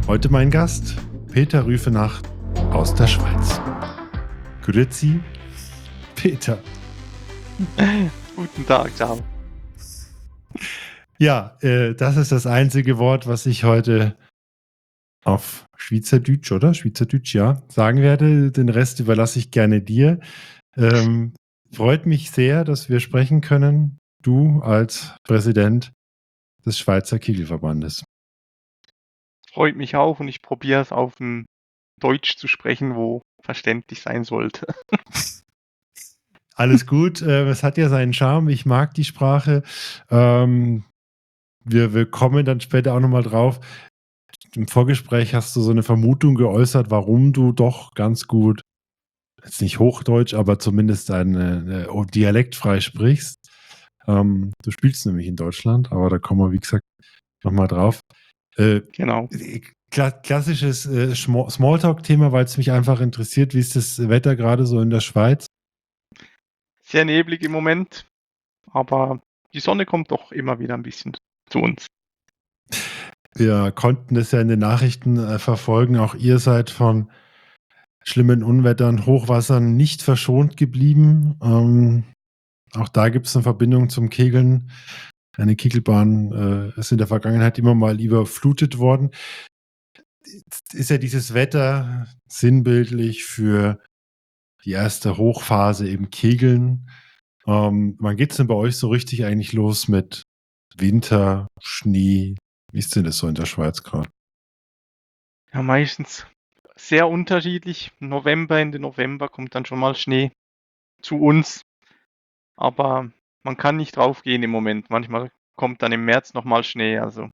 Heute mein Gast, Peter Rüfenacht aus der Schweiz. Grüezi, Peter. Guten Tag, ciao. Ja, das ist das einzige Wort, was ich heute auf Schweizerdeutsch, oder? Schweizerdeutsch, ja, sagen werde. Den Rest überlasse ich gerne dir. Freut mich sehr, dass wir sprechen können. Du als Präsident des Schweizer Kegelverbandes. Freut mich auch und ich probiere es auf ein Deutsch zu sprechen, wo verständlich sein sollte. Alles gut, es hat ja seinen Charme. Ich mag die Sprache. Wir kommen dann später auch nochmal drauf. Im Vorgespräch hast du so eine Vermutung geäußert, warum du doch ganz gut, jetzt nicht Hochdeutsch, aber zumindest ein dialektfrei sprichst. Du spielst nämlich in Deutschland, aber da kommen wir, wie gesagt, nochmal drauf. Genau. Klassisches Smalltalk-Thema, weil es mich einfach interessiert, wie ist das Wetter gerade so in der Schweiz? Sehr neblig im Moment, aber die Sonne kommt doch immer wieder ein bisschen zu uns. Wir konnten es ja in den Nachrichten verfolgen. Auch ihr seid von schlimmen Unwettern, Hochwassern nicht verschont geblieben. Auch da gibt es eine Verbindung zum Kegeln. Eine Kegelbahn ist in der Vergangenheit immer mal überflutet worden. Ist ja dieses Wetter sinnbildlich für die erste Hochphase im Kegeln. Wann geht es denn bei euch so richtig eigentlich los mit Winter, Schnee? Wie ist denn das so in der Schweiz gerade? Ja, meistens sehr unterschiedlich. Ende November kommt dann schon mal Schnee zu uns, aber man kann nicht draufgehen im Moment. Manchmal kommt dann im März nochmal Schnee. Also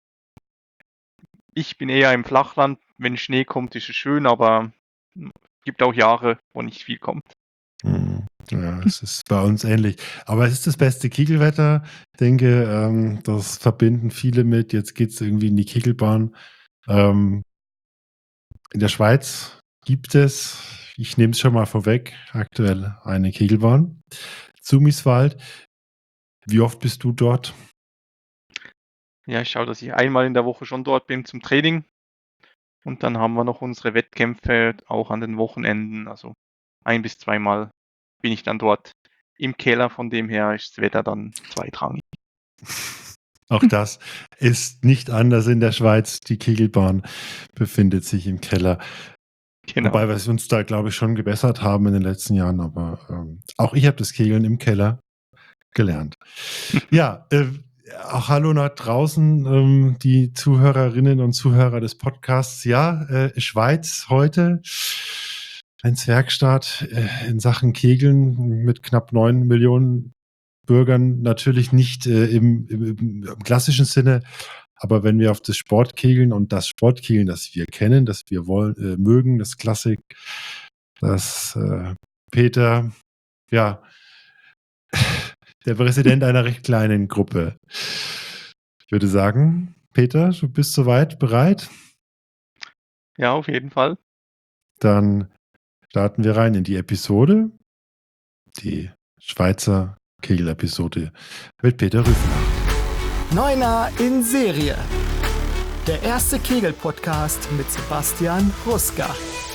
ich bin eher im Flachland. Wenn Schnee kommt, ist es schön, aber es gibt auch Jahre, wo nicht viel kommt. Ja, es ist bei uns ähnlich. Aber es ist das beste Kegelwetter. Ich denke, das verbinden viele mit. Jetzt geht es irgendwie in die Kegelbahn. In der Schweiz gibt es, ich nehme es schon mal vorweg, aktuell eine Kegelbahn. Zumiswald. Wie oft bist du dort? Ja, ich schaue, dass ich einmal in der Woche schon dort bin zum Training. Und dann haben wir noch unsere Wettkämpfe auch an den Wochenenden. Also 1 bis 2 Mal bin ich dann dort im Keller. Von dem her ist das Wetter dann zweitrangig. Auch das ist nicht anders in der Schweiz. Die Kegelbahn befindet sich im Keller. Genau. Wobei wir uns da, glaube ich, schon gebessert haben in den letzten Jahren. Aber auch ich habe das Kegeln im Keller gelernt. Ja, auch hallo nach draußen, die Zuhörerinnen und Zuhörer des Podcasts. Ja, Schweiz heute, ein Zwergstaat in Sachen Kegeln mit knapp 9 Millionen Bürgern. Natürlich nicht im klassischen Sinne, aber wenn wir auf das Sportkegeln und das Sportkegeln, das wir kennen, das wir wollen, mögen, das Klassik, das Peter, ja, der Präsident einer recht kleinen Gruppe. Ich würde sagen, Peter, du bist soweit bereit? Ja, auf jeden Fall. Dann starten wir rein in die Episode. Die Schweizer Kegel-Episode mit Peter Rüfenacht. Neuner in Serie. Der erste Kegel-Podcast mit Sebastian Ruska.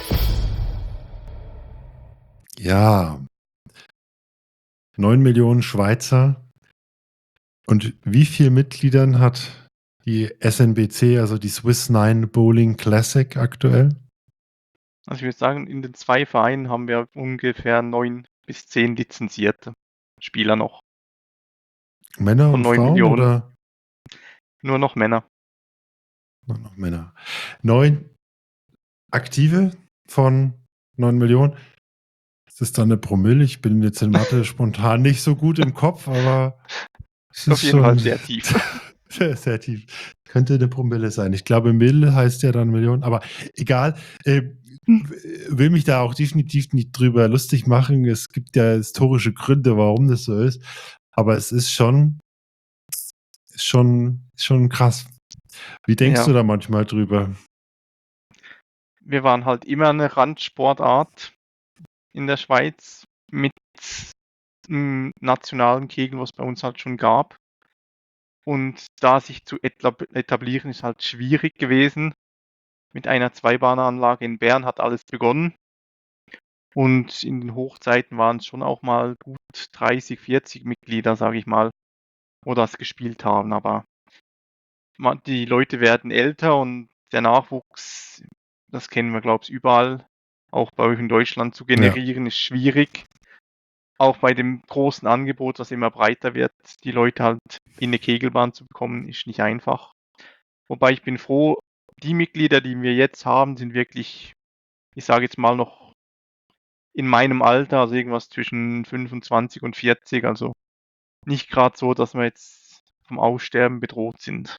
Ja, 9 Millionen Schweizer. Und wie viele Mitgliedern hat die SNBC, also die Swiss Nine Bowling Classic aktuell? Also ich würde sagen, in den 2 Vereinen haben wir ungefähr 9 bis 10 lizenzierte Spieler noch. Männer Von und 9 Frauen Millionen. oder? Nur noch Männer. Nur noch Männer. 9 Aktive von 9 Millionen. Ist das dann eine Promille? Ich bin jetzt in Mathe spontan nicht so gut im Kopf, aber es Auf ist jeden Fall schon sehr tief. sehr, sehr tief. Könnte eine Promille sein. Ich glaube, Mill heißt ja dann Million, aber egal. Will mich da auch definitiv nicht drüber lustig machen. Es gibt ja historische Gründe, warum das so ist. Aber es ist schon krass. Wie denkst du da manchmal drüber? Wir waren halt immer eine Randsportart in der Schweiz mit nationalen Kegeln, was es bei uns halt schon gab. Und da sich zu etablieren, ist halt schwierig gewesen. mit einer Zweibahneranlage in Bern hat alles begonnen. Und in den Hochzeiten waren es schon auch mal gut 30, 40 Mitglieder, sage ich mal, wo das gespielt haben. Aber die Leute werden älter und der Nachwuchs, das kennen wir, glaube ich, überall, auch bei euch in Deutschland zu generieren, ist schwierig. Auch bei dem großen Angebot, das immer breiter wird, die Leute halt in eine Kegelbahn zu bekommen, ist nicht einfach. Wobei ich bin froh, die Mitglieder, die wir jetzt haben, sind wirklich, ich sage jetzt mal noch in meinem Alter, also irgendwas zwischen 25 und 40, also nicht gerade so, dass wir jetzt vom Aussterben bedroht sind.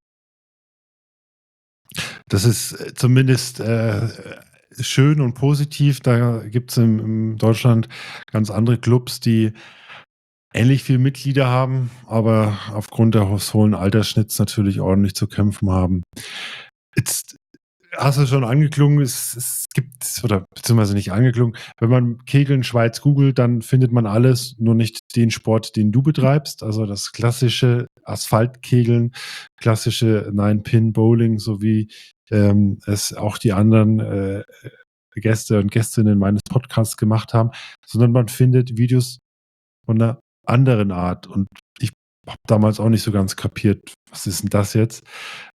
Das ist zumindest schön und positiv. Da gibt es in Deutschland ganz andere Clubs, die ähnlich viele Mitglieder haben, aber aufgrund des hohen Altersschnitts natürlich ordentlich zu kämpfen haben. Jetzt hast du schon angeklungen, es gibt, oder beziehungsweise nicht angeklungen, wenn man Kegeln Schweiz googelt, dann findet man alles, nur nicht den Sport, den du betreibst, also das klassische Asphaltkegeln, klassische Nine-Pin-Bowling, sowie es auch die anderen Gäste und Gästinnen meines Podcasts gemacht haben, sondern man findet Videos von einer anderen Art. Und ich habe damals auch nicht so ganz kapiert, was ist denn das jetzt?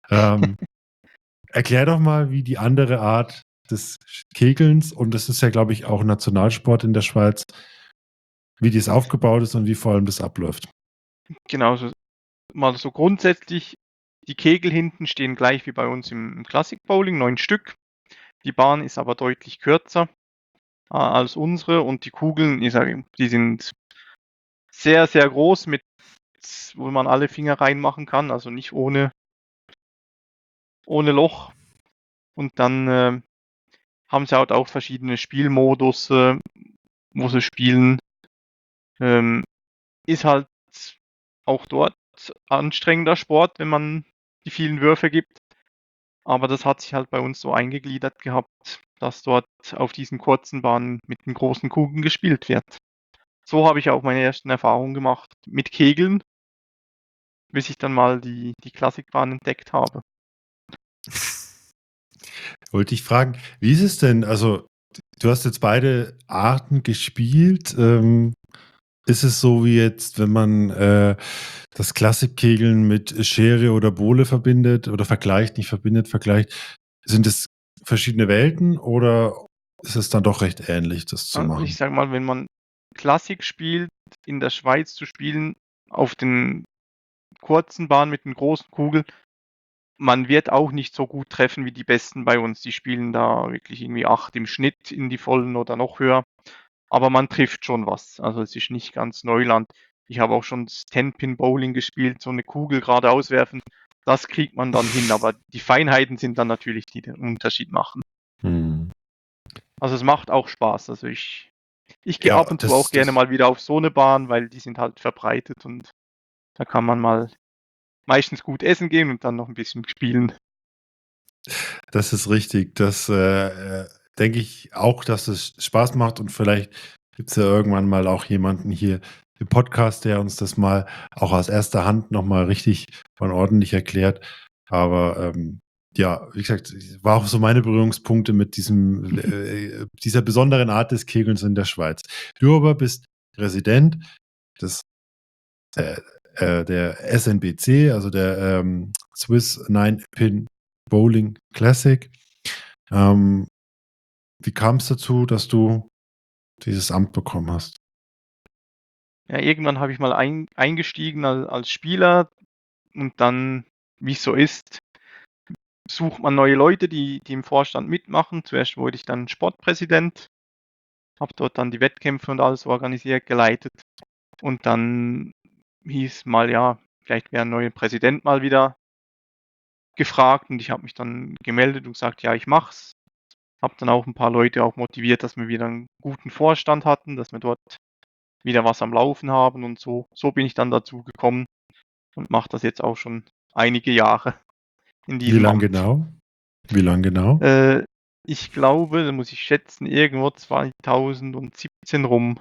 Erklär doch mal, wie die andere Art des Kegelns, und das ist ja, glaube ich, auch Nationalsport in der Schweiz, wie dies aufgebaut ist und wie vor allem das abläuft. Genau, mal so grundsätzlich, die Kegel hinten stehen gleich wie bei uns im Classic Bowling, 9 Stück. Die Bahn ist aber deutlich kürzer als unsere und die Kugeln, ich sage, die sind sehr, sehr groß, wo man alle Finger reinmachen kann, also nicht ohne Loch. Und dann haben sie halt auch verschiedene Spielmodus, wo sie spielen. Ist halt auch dort anstrengender Sport, wenn man die vielen Würfe gibt. Aber das hat sich halt bei uns so eingegliedert gehabt, dass dort auf diesen kurzen Bahnen mit den großen Kugeln gespielt wird. So habe ich auch meine ersten Erfahrungen gemacht mit Kegeln, bis ich dann mal die Klassikbahn entdeckt habe. Wollte ich fragen, wie ist es denn? Also, du hast jetzt beide Arten gespielt. Ist es so wie jetzt, wenn man das Klassikkegeln mit Schere oder Bowle verbindet oder vergleicht, nicht verbindet, vergleicht? Sind es verschiedene Welten oder ist es dann doch recht ähnlich, das zu Ich machen? sage mal, wenn man Klassik spielt, in der Schweiz zu spielen, auf den kurzen Bahnen mit den großen Kugeln, man wird auch nicht so gut treffen wie die Besten bei uns. Die spielen da wirklich irgendwie 8 im Schnitt in die vollen oder noch höher. Aber man trifft schon was. Also es ist nicht ganz Neuland. Ich habe auch schon das 10-Pin-Bowling gespielt, so eine Kugel gerade auswerfen. Das kriegt man dann hin, aber die Feinheiten sind dann natürlich, die den Unterschied machen. Hm. Also es macht auch Spaß. Also ich gehe Ja, ab und zu auch gerne mal wieder auf so eine Bahn, weil die sind halt verbreitet und da kann man mal meistens gut essen gehen und dann noch ein bisschen spielen. Das ist richtig. Das denke ich auch, dass es Spaß macht, und vielleicht gibt es ja irgendwann mal auch jemanden hier im Podcast, der uns das mal auch aus erster Hand nochmal richtig und ordentlich erklärt. Aber ja, wie gesagt, war auch so meine Berührungspunkte mit dieser besonderen Art des Kegelns in der Schweiz. Du aber bist Resident der SNBC, also der Swiss Nine-Pin Bowling Classic. Wie kam es dazu, dass du dieses Amt bekommen hast? Ja, irgendwann habe ich mal eingestiegen als Spieler und dann, wie es so ist, sucht man neue Leute, die im Vorstand mitmachen. Zuerst wurde ich dann Sportpräsident, habe dort dann die Wettkämpfe und alles organisiert, geleitet. Und dann hieß mal, ja, vielleicht wäre ein neuer Präsident mal wieder gefragt und ich habe mich dann gemeldet und gesagt, ja, ich mach's. Habe dann auch ein paar Leute auch motiviert, dass wir wieder einen guten Vorstand hatten, dass wir dort wieder was am Laufen haben und so. So bin ich dann dazu gekommen und mache das jetzt auch schon einige Jahre in Wie diesem lang Amt. genau? Wie lang genau? Ich glaube, da muss ich schätzen, irgendwo 2017 rum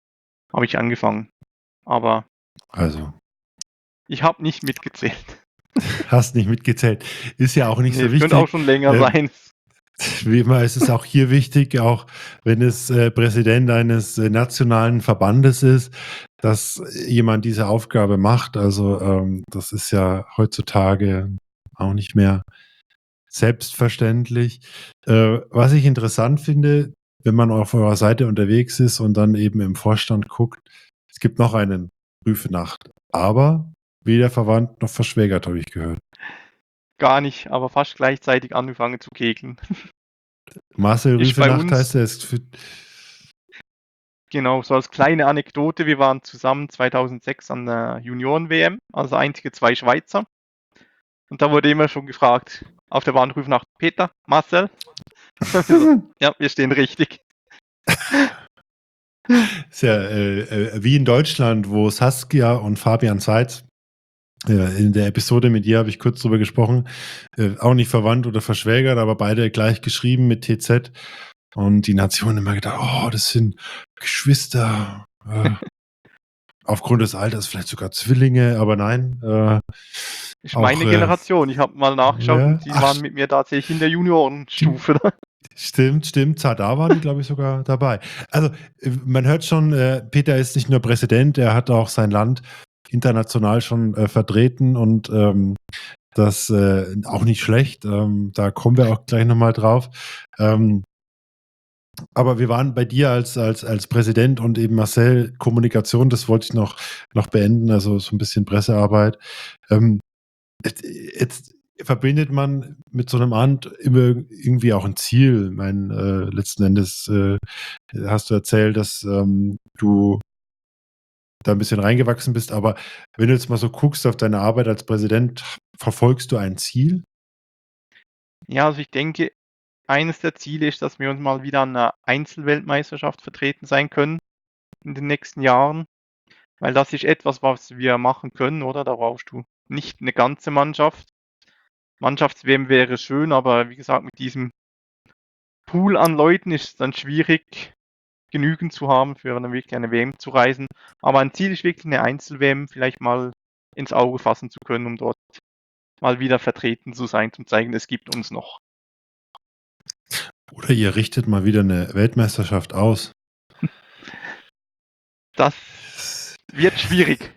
habe ich angefangen. Aber Also, ich habe nicht mitgezählt. Hast nicht mitgezählt. Ist ja auch nicht Nee, so es könnte auch wichtig. schon länger sein. Wie immer ist es auch hier wichtig, auch wenn es Präsident eines nationalen Verbandes ist, dass jemand diese Aufgabe macht. Also das ist ja heutzutage auch nicht mehr selbstverständlich. Was ich interessant finde, wenn man auf eurer Seite unterwegs ist und dann eben im Vorstand guckt, es gibt noch einen Rüfenacht, aber weder verwandt noch verschwägert, habe ich gehört. Gar nicht, aber fast gleichzeitig angefangen zu kegeln. Marcel Ist bei Rüfenacht heißt uns, er. genau, so als kleine Anekdote, wir waren zusammen 2006 an der Junioren-WM, also einzige 2 Schweizer. Und da wurde immer schon gefragt, auf der Bahnruf nach Peter, Marcel. Ja, wir stehen richtig. Ist ja wie in Deutschland, wo Saskia und Fabian Seitz, in der Episode mit ihr habe ich kurz drüber gesprochen, auch nicht verwandt oder verschwägert, aber beide gleich geschrieben mit TZ. Und die Nation immer gedacht, oh, das sind Geschwister. Aufgrund des Alters vielleicht sogar Zwillinge, aber nein. Ist auch, meine Generation. Ich habe mal nachgeschaut ja, und die waren mit mir tatsächlich in der Juniorenstufe. Stimmt. Da waren die, glaube ich, sogar dabei. Also, man hört schon, Peter ist nicht nur Präsident, er hat auch sein Land international schon vertreten und das auch nicht schlecht. Da kommen wir auch gleich nochmal drauf. Aber wir waren bei dir als Präsident und eben Marcel Kommunikation, das wollte ich noch beenden, also so ein bisschen Pressearbeit. Jetzt verbindet man mit so einem Amt immer irgendwie auch ein Ziel. Ich meine, letzten Endes hast du erzählt, dass du da ein bisschen reingewachsen bist, aber wenn du jetzt mal so guckst auf deine Arbeit als Präsident, verfolgst du ein Ziel? Ja, also ich denke, eines der Ziele ist, dass wir uns mal wieder an einer Einzelweltmeisterschaft vertreten sein können in den nächsten Jahren. Weil das ist etwas, was wir machen können, oder? Da brauchst du nicht eine ganze Mannschaft. Mannschafts-WM wäre schön, aber wie gesagt, mit diesem Pool an Leuten ist es dann schwierig, genügend zu haben, für dann wirklich eine WM zu reisen. Aber ein Ziel ist wirklich eine Einzel-WM vielleicht mal ins Auge fassen zu können, um dort mal wieder vertreten zu sein, zum zeigen, es gibt uns noch. Oder ihr richtet mal wieder eine Weltmeisterschaft aus? Das wird schwierig.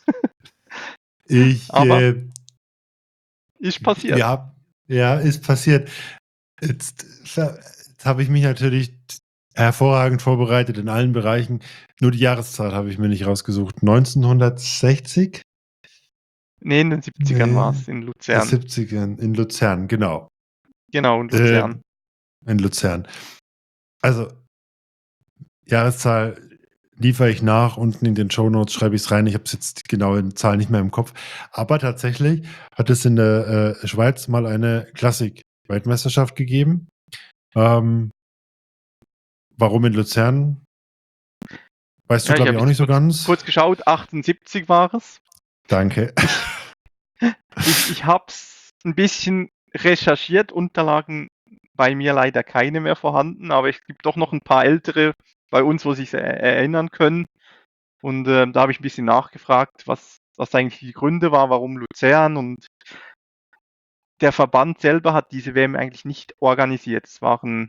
Ich, Aber ist passiert. ja, ist passiert. Jetzt habe ich mich natürlich hervorragend vorbereitet in allen Bereichen. Nur die Jahreszahl habe ich mir nicht rausgesucht. 1960? Nee, in den 70ern war es in Luzern. 70ern in Luzern, genau. Genau, in Luzern. In Luzern. Also, Jahreszahl liefere ich nach. Unten in den Shownotes schreibe ich es rein. Ich habe es jetzt die genaue Zahl nicht mehr im Kopf. Aber tatsächlich hat es in der Schweiz mal eine Klassik-Weltmeisterschaft gegeben. Warum in Luzern? Weißt du, Ja, ich glaube ich, habe auch nicht so ganz. kurz geschaut, 78 war es. Danke. Ich habe es ein bisschen recherchiert, Unterlagen bei mir leider keine mehr vorhanden, aber es gibt doch noch ein paar ältere bei uns, wo sich erinnern können. Und da habe ich ein bisschen nachgefragt, was eigentlich die Gründe war, warum Luzern. Und der Verband selber hat diese WM eigentlich nicht organisiert. Es waren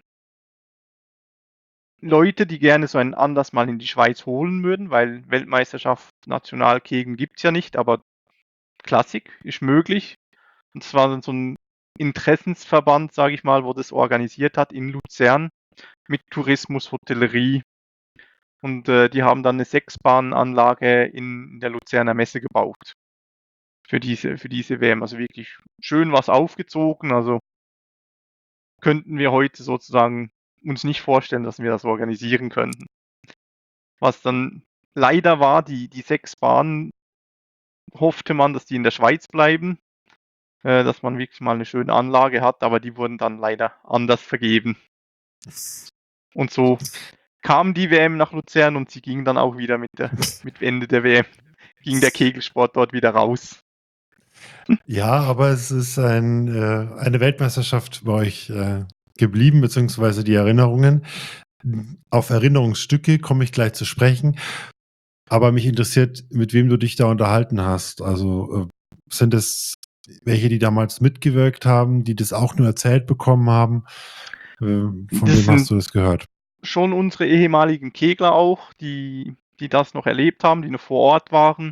Leute, die gerne so einen Anlass mal in die Schweiz holen würden, weil Weltmeisterschaft Nationalkegen gibt es ja nicht, aber Klassik ist möglich. Und es war dann so ein Interessensverband, sage ich mal, wo das organisiert hat in Luzern mit Tourismus, Hotellerie. Und die haben dann eine 6-Bahn-Anlage in der Luzerner Messe gebaut für diese WM. Also wirklich schön was aufgezogen. Also könnten wir heute sozusagen uns nicht vorstellen, dass wir das organisieren könnten. Was dann leider war, die 6 Bahnen, hoffte man, dass die in der Schweiz bleiben, dass man wirklich mal eine schöne Anlage hat, aber die wurden dann leider anders vergeben. Und so kam die WM nach Luzern und sie ging dann auch wieder mit Ende der WM, ging der Kegelsport dort wieder raus. Ja, aber es ist eine Weltmeisterschaft bei euch geblieben, beziehungsweise die Erinnerungen. Auf Erinnerungsstücke komme ich gleich zu sprechen. Aber mich interessiert, mit wem du dich da unterhalten hast. Also sind es welche, die damals mitgewirkt haben, die das auch nur erzählt bekommen haben? Von Das wem hast sind du das gehört? schon unsere ehemaligen Kegler auch, die das noch erlebt haben, die noch vor Ort waren.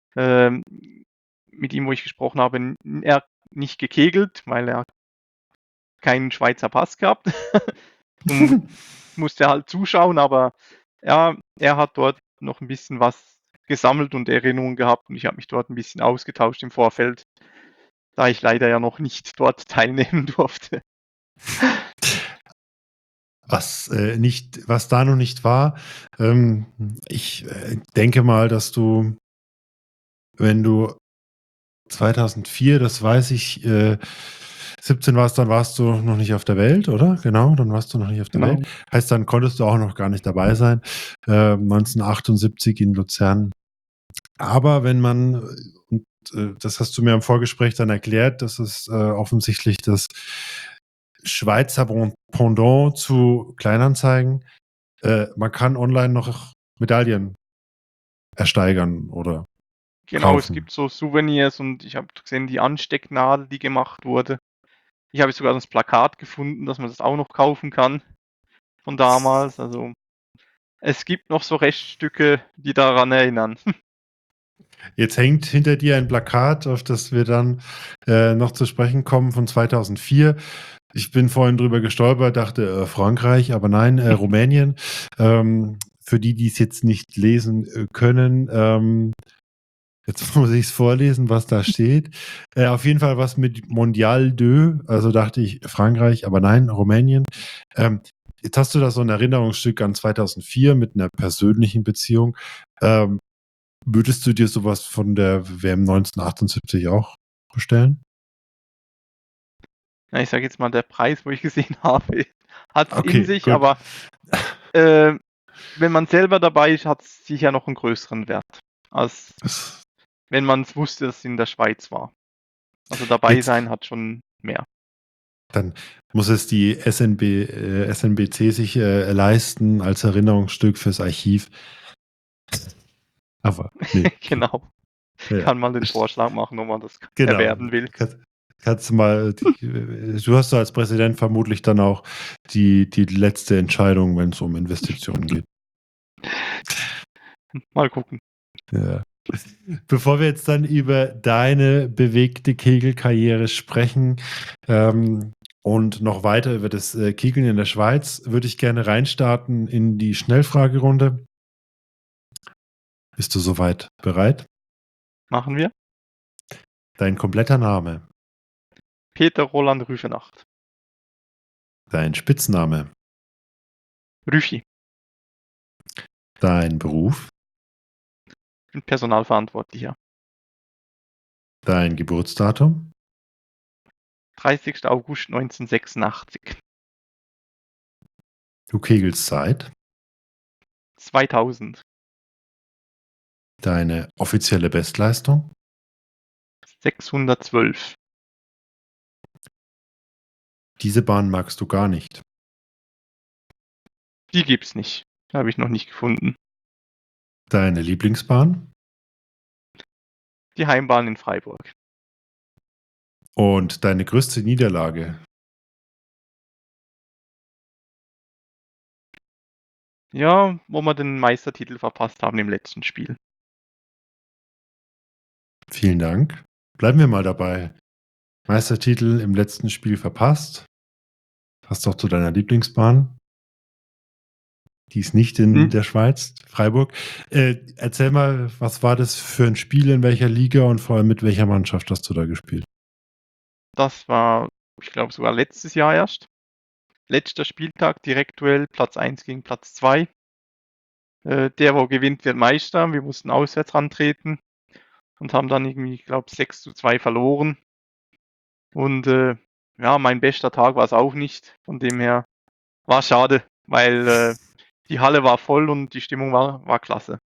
Mit ihm, wo ich gesprochen habe, er hat nicht gekegelt, weil er keinen Schweizer Pass gehabt und musste halt zuschauen, aber ja, er hat dort noch ein bisschen was gesammelt und Erinnerungen gehabt und ich habe mich dort ein bisschen ausgetauscht im Vorfeld, da ich leider ja noch nicht dort teilnehmen durfte. Was da noch nicht war, ich denke mal, dass du, wenn du 2004, das weiß ich, 17 warst, dann warst du noch nicht auf der Welt, oder? Genau, dann warst du noch nicht auf der Genau. Welt. Heißt, dann konntest du auch noch gar nicht dabei sein. 1978 in Luzern. Aber wenn man, und das hast du mir im Vorgespräch dann erklärt, das ist offensichtlich das Schweizer Pendant zu Kleinanzeigen. Man kann online noch Medaillen ersteigern oder Genau, es kaufen. gibt so Souvenirs und ich habe gesehen, die Anstecknadel, die gemacht wurde. Ich habe sogar das Plakat gefunden, dass man das auch noch kaufen kann von damals. Also es gibt noch so Reststücke, die daran erinnern. Jetzt hängt hinter dir ein Plakat, auf das wir dann noch zu sprechen kommen, von 2004. Ich bin vorhin drüber gestolpert, dachte Frankreich, aber nein, Rumänien. Für die es jetzt nicht lesen können, jetzt muss ich es vorlesen, was da steht. Auf jeden Fall was mit Mondial 2, also dachte ich Frankreich, aber nein, Rumänien. Jetzt hast du da so ein Erinnerungsstück an 2004 mit einer persönlichen Beziehung. Würdest du dir sowas von der WM 1978 auch bestellen? Ja, ich sage jetzt mal, der Preis, wo ich gesehen habe, hat es Okay, in sich, gut. aber wenn man selber dabei ist, hat es sicher noch einen größeren Wert, als wenn man es wusste, dass es in der Schweiz war. Also dabei Jetzt- sein hat schon mehr. Dann muss es die SNBC sich leisten als Erinnerungsstück fürs Archiv. Aber nee. Genau. Ja. Kann man den Vorschlag machen, ob man das Genau. erwerben will. Kannst du mal, du hast als Präsident vermutlich dann auch die letzte Entscheidung, wenn es um Investitionen geht. Mal gucken. Ja. Bevor wir jetzt dann über deine bewegte Kegelkarriere sprechen und noch weiter über das Kegeln in der Schweiz, würde ich gerne reinstarten in die Schnellfragerunde. Bist du soweit bereit? Machen wir. Dein kompletter Name, Peter Roland Rüfenacht. dein Spitzname, Rüfi. dein Beruf, Ich bin Personalverantwortlicher. dein Geburtsdatum, 30. August 1986. du kegelst seit, 2000. deine offizielle Bestleistung, 612. diese Bahn magst du gar nicht. Die gibt's nicht. Habe ich noch nicht gefunden. Deine Lieblingsbahn Die Heimbahn in Freiburg. und deine größte Niederlage. Ja, wo wir den Meistertitel verpasst haben im letzten Spiel. Vielen Dank. Bleiben wir mal dabei. Meistertitel im letzten Spiel verpasst. Passt doch zu deiner Lieblingsbahn. Die ist nicht in der Schweiz, Freiburg. Erzähl mal, was war das für ein Spiel, in welcher Liga und vor allem mit welcher Mannschaft hast du da gespielt? Das war, ich glaube, sogar letztes Jahr erst. Letzter Spieltag, Direktduell, Platz 1 gegen Platz 2. Der, wo gewinnt, wird Meister. Wir mussten auswärts rantreten und haben dann irgendwie, ich glaube, 6:2 verloren. Und ja, mein bester Tag war es auch nicht. Von dem her war schade, weil die Halle war voll und die Stimmung war klasse.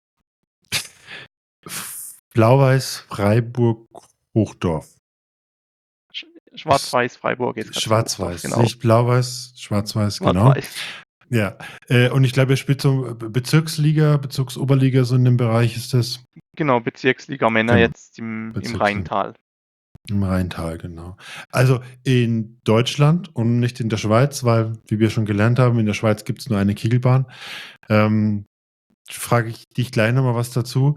Blau-Weiß, Freiburg, Hochdorf. Schwarz-Weiß, Freiburg jetzt. Schwarz-Weiß, genau. nicht Blau-Weiß, Schwarz-Weiß, genau. Schwarz-Weiß. Ja, und ich glaube, ihr spielt so Bezirksliga, Bezirksoberliga, so in dem Bereich ist das. Genau, Bezirksliga Männer Genau. jetzt im Rheintal. Im Rheintal, genau. Also in Deutschland und nicht in der Schweiz, weil, wie wir schon gelernt haben, in der Schweiz gibt es nur eine Kegelbahn. Frage ich dich gleich nochmal was dazu.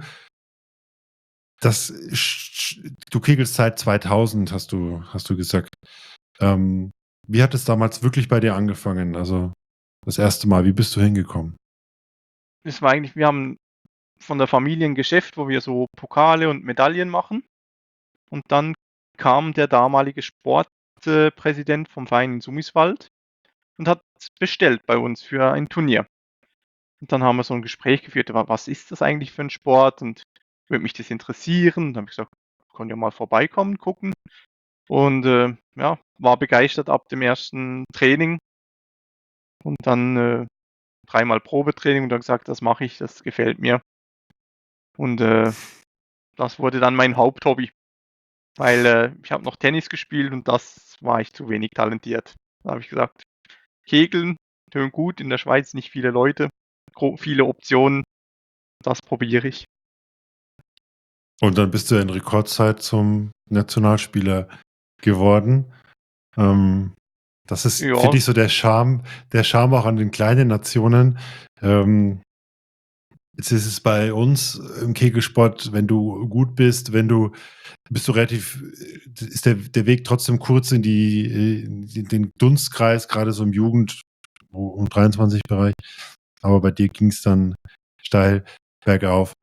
Du kegelst seit 2000, hast du gesagt. Wie hat es damals wirklich bei dir angefangen? Also das erste Mal, wie bist du hingekommen? Es war eigentlich, wir haben von der Familie ein Geschäft, wo wir so Pokale und Medaillen machen. Und dann kam der damalige Sportpräsident vom Verein in Sumiswald und hat bestellt bei uns für ein Turnier. Und dann haben wir so ein Gespräch geführt, was ist das eigentlich für ein Sport und würde mich das interessieren? Und dann habe ich gesagt, kann ja mal vorbeikommen, gucken. Und ja, war begeistert ab dem ersten Training und dann 3-mal Probetraining und dann gesagt, das mache ich, das gefällt mir. Und das wurde dann mein Haupthobby, weil ich habe noch Tennis gespielt und das war ich zu wenig talentiert. Da habe ich gesagt, Kegeln, schön gut, in der Schweiz nicht viele Leute, viele Optionen, das probiere ich. Und dann bist du in Rekordzeit zum Nationalspieler geworden. Das ist, Ja, finde ich, so der Charme auch an den kleinen Nationen. Jetzt ist es bei uns im Kegelsport, wenn du gut bist, bist du relativ, ist der Weg trotzdem kurz in den Dunstkreis, gerade so im und 23-Bereich. Aber bei dir ging es dann steil bergauf.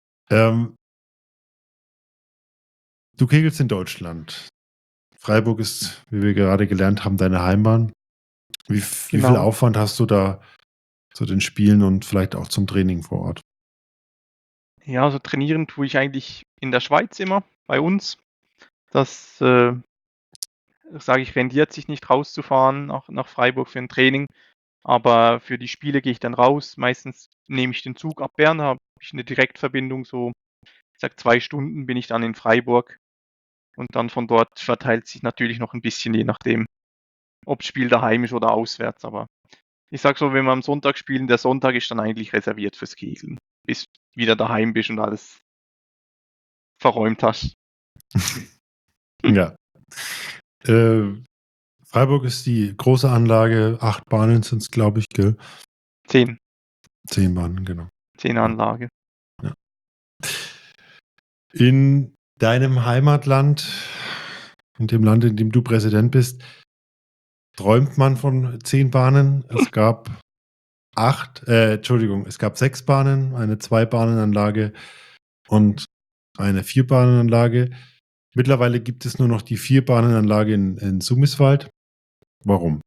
Du kegelst in Deutschland. Freiburg ist, wie wir gerade gelernt haben, deine Heimat. Wie viel genau. Aufwand hast du da zu den Spielen und vielleicht auch zum Training vor Ort? Ja, also trainieren tue ich eigentlich in der Schweiz immer, bei uns. Das, sage ich, rendiert sich nicht rauszufahren nach Freiburg für ein Training. Aber für die Spiele gehe ich dann raus. Meistens nehme ich den Zug ab Bern, habe ich eine Direktverbindung, so, ich sag 2 Stunden bin ich dann in Freiburg. Und dann von dort verteilt sich natürlich noch ein bisschen, je nachdem, ob das Spiel daheim ist oder auswärts. Aber ich sag so, wenn wir am Sonntag spielen, der Sonntag ist dann eigentlich reserviert fürs Kegeln, bis du wieder daheim bist und alles verräumt hast. Ja. Freiburg ist die große Anlage. 8 Bahnen sind es, glaube ich, gell? 10. 10 Bahnen, genau. 10 Anlage. Ja. In deinem Heimatland, in dem Land, in dem du Präsident bist, träumt man von 10 Bahnen. Es gab 6 Bahnen, eine 2-Bahnenanlage und eine 4-Bahnenanlage. Mittlerweile gibt es nur noch die 4-Bahnenanlage in Sumiswald. Warum?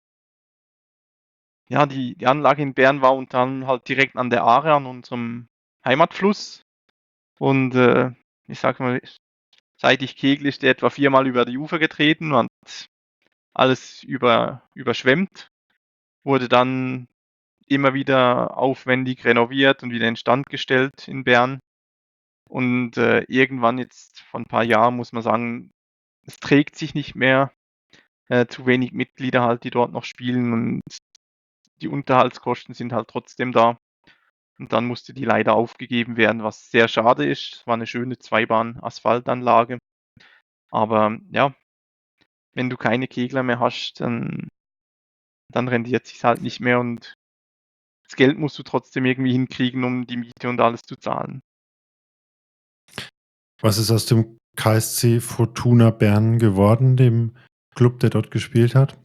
Ja, die Anlage in Bern war unter anderem halt direkt an der Aare, an unserem Heimatfluss. Und ich sag mal, seit ich kegle, ist der etwa 4-mal über die Ufer getreten und alles überschwemmt. Wurde dann immer wieder aufwendig renoviert und wieder instand gestellt in Bern. Und irgendwann jetzt vor ein paar Jahren muss man sagen, es trägt sich nicht mehr. Zu wenig Mitglieder halt, die dort noch spielen und die Unterhaltskosten sind halt trotzdem da. Und dann musste die leider aufgegeben werden, was sehr schade ist. Es war eine schöne 2-Bahn-Asphaltanlage. Aber ja, wenn du keine Kegler mehr hast, dann rendiert sich halt nicht mehr und das Geld musst du trotzdem irgendwie hinkriegen, um die Miete und alles zu zahlen. Was ist aus dem KSC Fortuna Bern geworden, dem Club, der dort gespielt hat?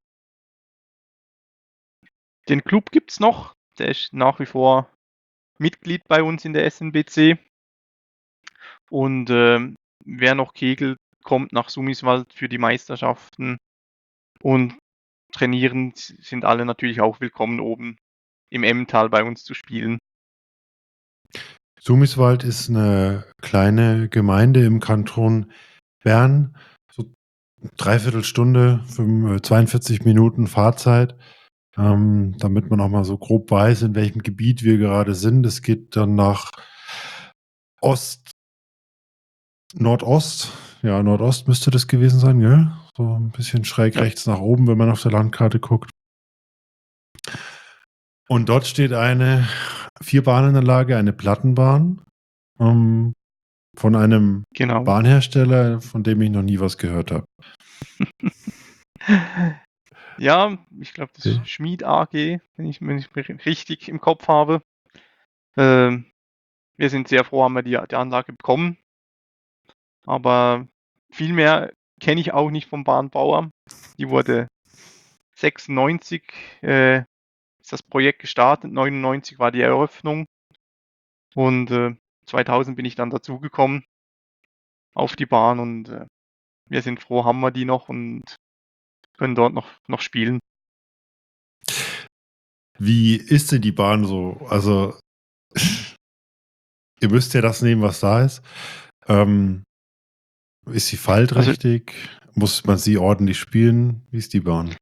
Den Club gibt's noch, der ist nach wie vor Mitglied bei uns in der SNBC. Und wer noch kegelt, kommt nach Sumiswald für die Meisterschaften. Und trainieren sind alle natürlich auch willkommen, oben im Emmental bei uns zu spielen. Sumiswald ist eine kleine Gemeinde im Kanton Bern. So 3/4 Stunde, 42 Minuten Fahrzeit. Damit man auch mal so grob weiß, in welchem Gebiet wir gerade sind. Es geht dann nach Nordost. Ja, Nordost müsste das gewesen sein, gell? So ein bisschen schräg Ja. rechts nach oben, wenn man auf der Landkarte guckt. Und dort steht eine 4-Bahnenanlage, eine Plattenbahn. von einem Genau. Bahnhersteller, von dem ich noch nie was gehört habe. Ja, ich glaube, das Okay. ist Schmied AG, wenn ich richtig im Kopf habe. Wir sind sehr froh, haben wir die Anlage bekommen. Aber viel mehr kenne ich auch nicht vom Bahnbauer. Die wurde 96 ist das Projekt gestartet, 99 war die Eröffnung und 2000 bin ich dann dazugekommen auf die Bahn und wir sind froh, haben wir die noch und können dort noch spielen. Wie ist denn die Bahn so? Also, ihr müsst ja das nehmen, was da ist. Ist sie Also falträchtig? Muss man sie ordentlich spielen? Wie ist die Bahn?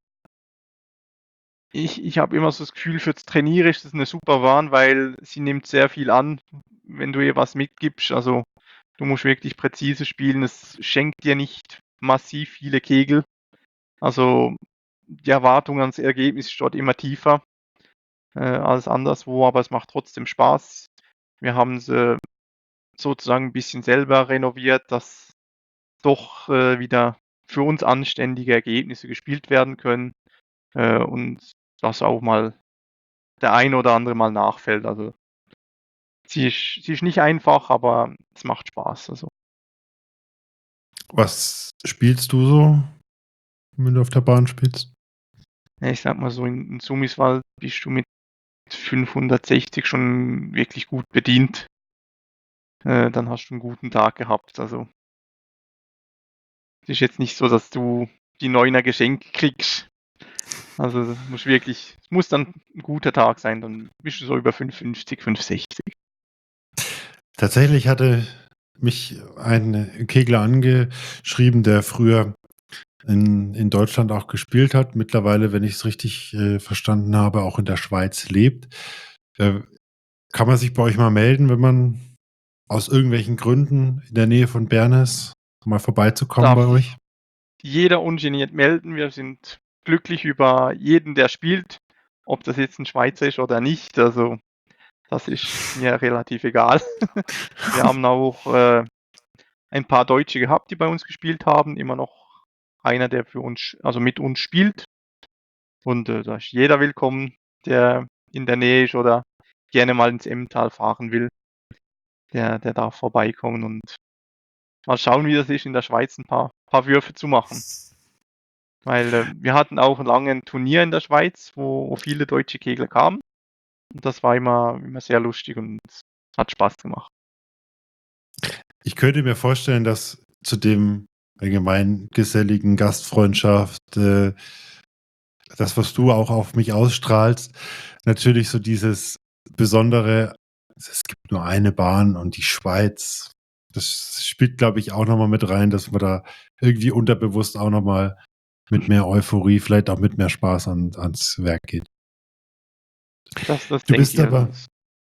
ich habe immer so das Gefühl, fürs Trainieren ist das eine super Bahn, weil sie nimmt sehr viel an, wenn du ihr was mitgibst. Also du musst wirklich präzise spielen. Es schenkt dir nicht massiv viele Kegel. Also die Erwartung ans Ergebnis ist dort immer tiefer als anderswo, aber es macht trotzdem Spaß. Wir haben sie sozusagen ein bisschen selber renoviert, dass doch wieder für uns anständige Ergebnisse gespielt werden können und dass auch mal der ein oder andere mal nachfällt. Also sie ist nicht einfach, aber es macht Spaß. Also Was spielst du so, wenn du auf der Bahn spielst? ja, ich sag mal so, in Sumiswald bist du mit 560 schon wirklich gut bedient. Dann hast du einen guten Tag gehabt. Also es ist jetzt nicht so, dass du die Neuner geschenkt kriegst. Also es muss dann ein guter Tag sein, dann bist du so über 550, 560. Tatsächlich hatte mich ein Kegler angeschrieben, der früher in Deutschland auch gespielt hat. Mittlerweile, wenn ich es richtig verstanden habe, auch in der Schweiz lebt. Kann man sich bei euch mal melden, wenn man aus irgendwelchen Gründen in der Nähe von Bern ist, mal vorbeizukommen bei Darf euch? sich jeder ungeniert melden. Wir sind glücklich über jeden, der spielt, ob das jetzt ein Schweizer ist oder nicht. Also das ist mir relativ egal. Wir haben auch ein paar Deutsche gehabt, die bei uns gespielt haben. Immer noch einer, der für uns, also mit uns spielt. Und da ist jeder willkommen, der in der Nähe ist oder gerne mal ins Emmental fahren will. Der darf vorbeikommen und mal schauen, wie das ist, in der Schweiz ein paar Würfe zu machen. Weil wir hatten auch lange ein Turnier in der Schweiz, wo viele deutsche Kegler kamen. Und das war immer sehr lustig und hat Spaß gemacht. Ich könnte mir vorstellen, dass zu dem allgemein geselligen Gastfreundschaft, das, was du auch auf mich ausstrahlst, natürlich so dieses besondere, es gibt nur eine Bahn und die Schweiz, das spielt, glaube ich, auch nochmal mit rein, dass man da irgendwie unterbewusst auch nochmal mit mehr Euphorie, vielleicht auch mit mehr Spaß ans Werk geht. Das Du denke bist ich. Also aber,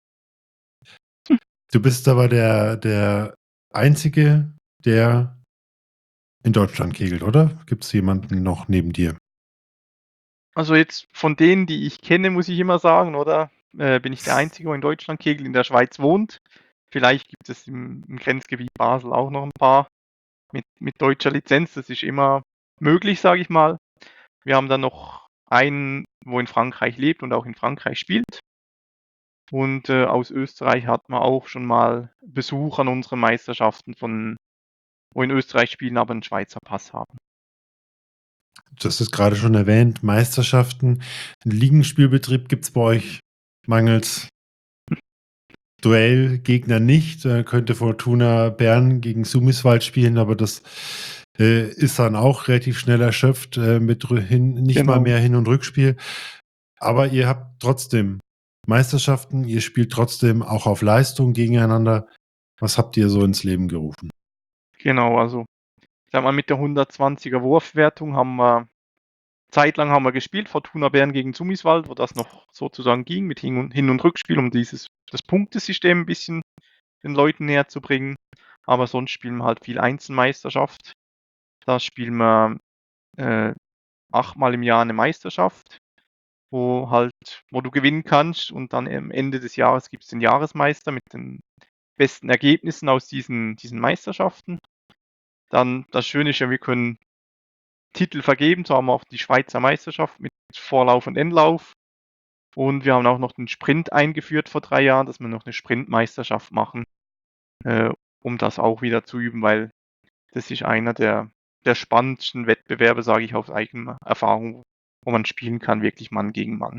du bist aber der Einzige, der in Deutschland kegelt, oder? Gibt es jemanden noch neben dir? also jetzt von denen, die ich kenne, muss ich immer sagen, oder? Bin ich der Einzige, der in Deutschland kegelt, in der Schweiz wohnt. Vielleicht gibt es im Grenzgebiet Basel auch noch ein paar mit deutscher Lizenz. Das ist immer möglich, sage ich mal. Wir haben dann noch einen, wo in Frankreich lebt und auch in Frankreich spielt. Und aus Österreich hat man auch schon mal Besuch an unseren Meisterschaften wo in Österreich spielen, aber einen Schweizer Pass haben. Du hast es gerade schon erwähnt, Meisterschaften. Einen Ligenspielbetrieb gibt es bei euch mangels Duellgegner nicht. Könnte Fortuna Bern gegen Sumiswald spielen, aber das ist dann auch relativ schnell erschöpft mit nicht mal Genau. mehr Hin- und Rückspiel. Aber ihr habt trotzdem Meisterschaften, ihr spielt trotzdem auch auf Leistung gegeneinander. Was habt ihr so ins Leben gerufen? Genau, also ich sag mal, mit der 120er Wurfwertung zeitlang haben wir gespielt, Fortuna Bern gegen Sumiswald, wo das noch sozusagen ging mit Hin- und Rückspiel, um das Punktesystem ein bisschen den Leuten näher zu bringen. Aber sonst spielen wir halt viel Einzelmeisterschaft. Da spielen wir 8-mal im Jahr eine Meisterschaft, wo du gewinnen kannst und dann am Ende des Jahres gibt es den Jahresmeister mit den besten Ergebnissen aus diesen Meisterschaften. Dann das Schöne ist ja, wir können Titel vergeben, so haben wir auch die Schweizer Meisterschaft mit Vorlauf und Endlauf. Und wir haben auch noch den Sprint eingeführt vor 3 Jahren, dass wir noch eine Sprintmeisterschaft machen, um das auch wieder zu üben, weil das ist einer der spannendsten Wettbewerbe, sage ich aus eigener Erfahrung, wo man spielen kann, wirklich Mann gegen Mann.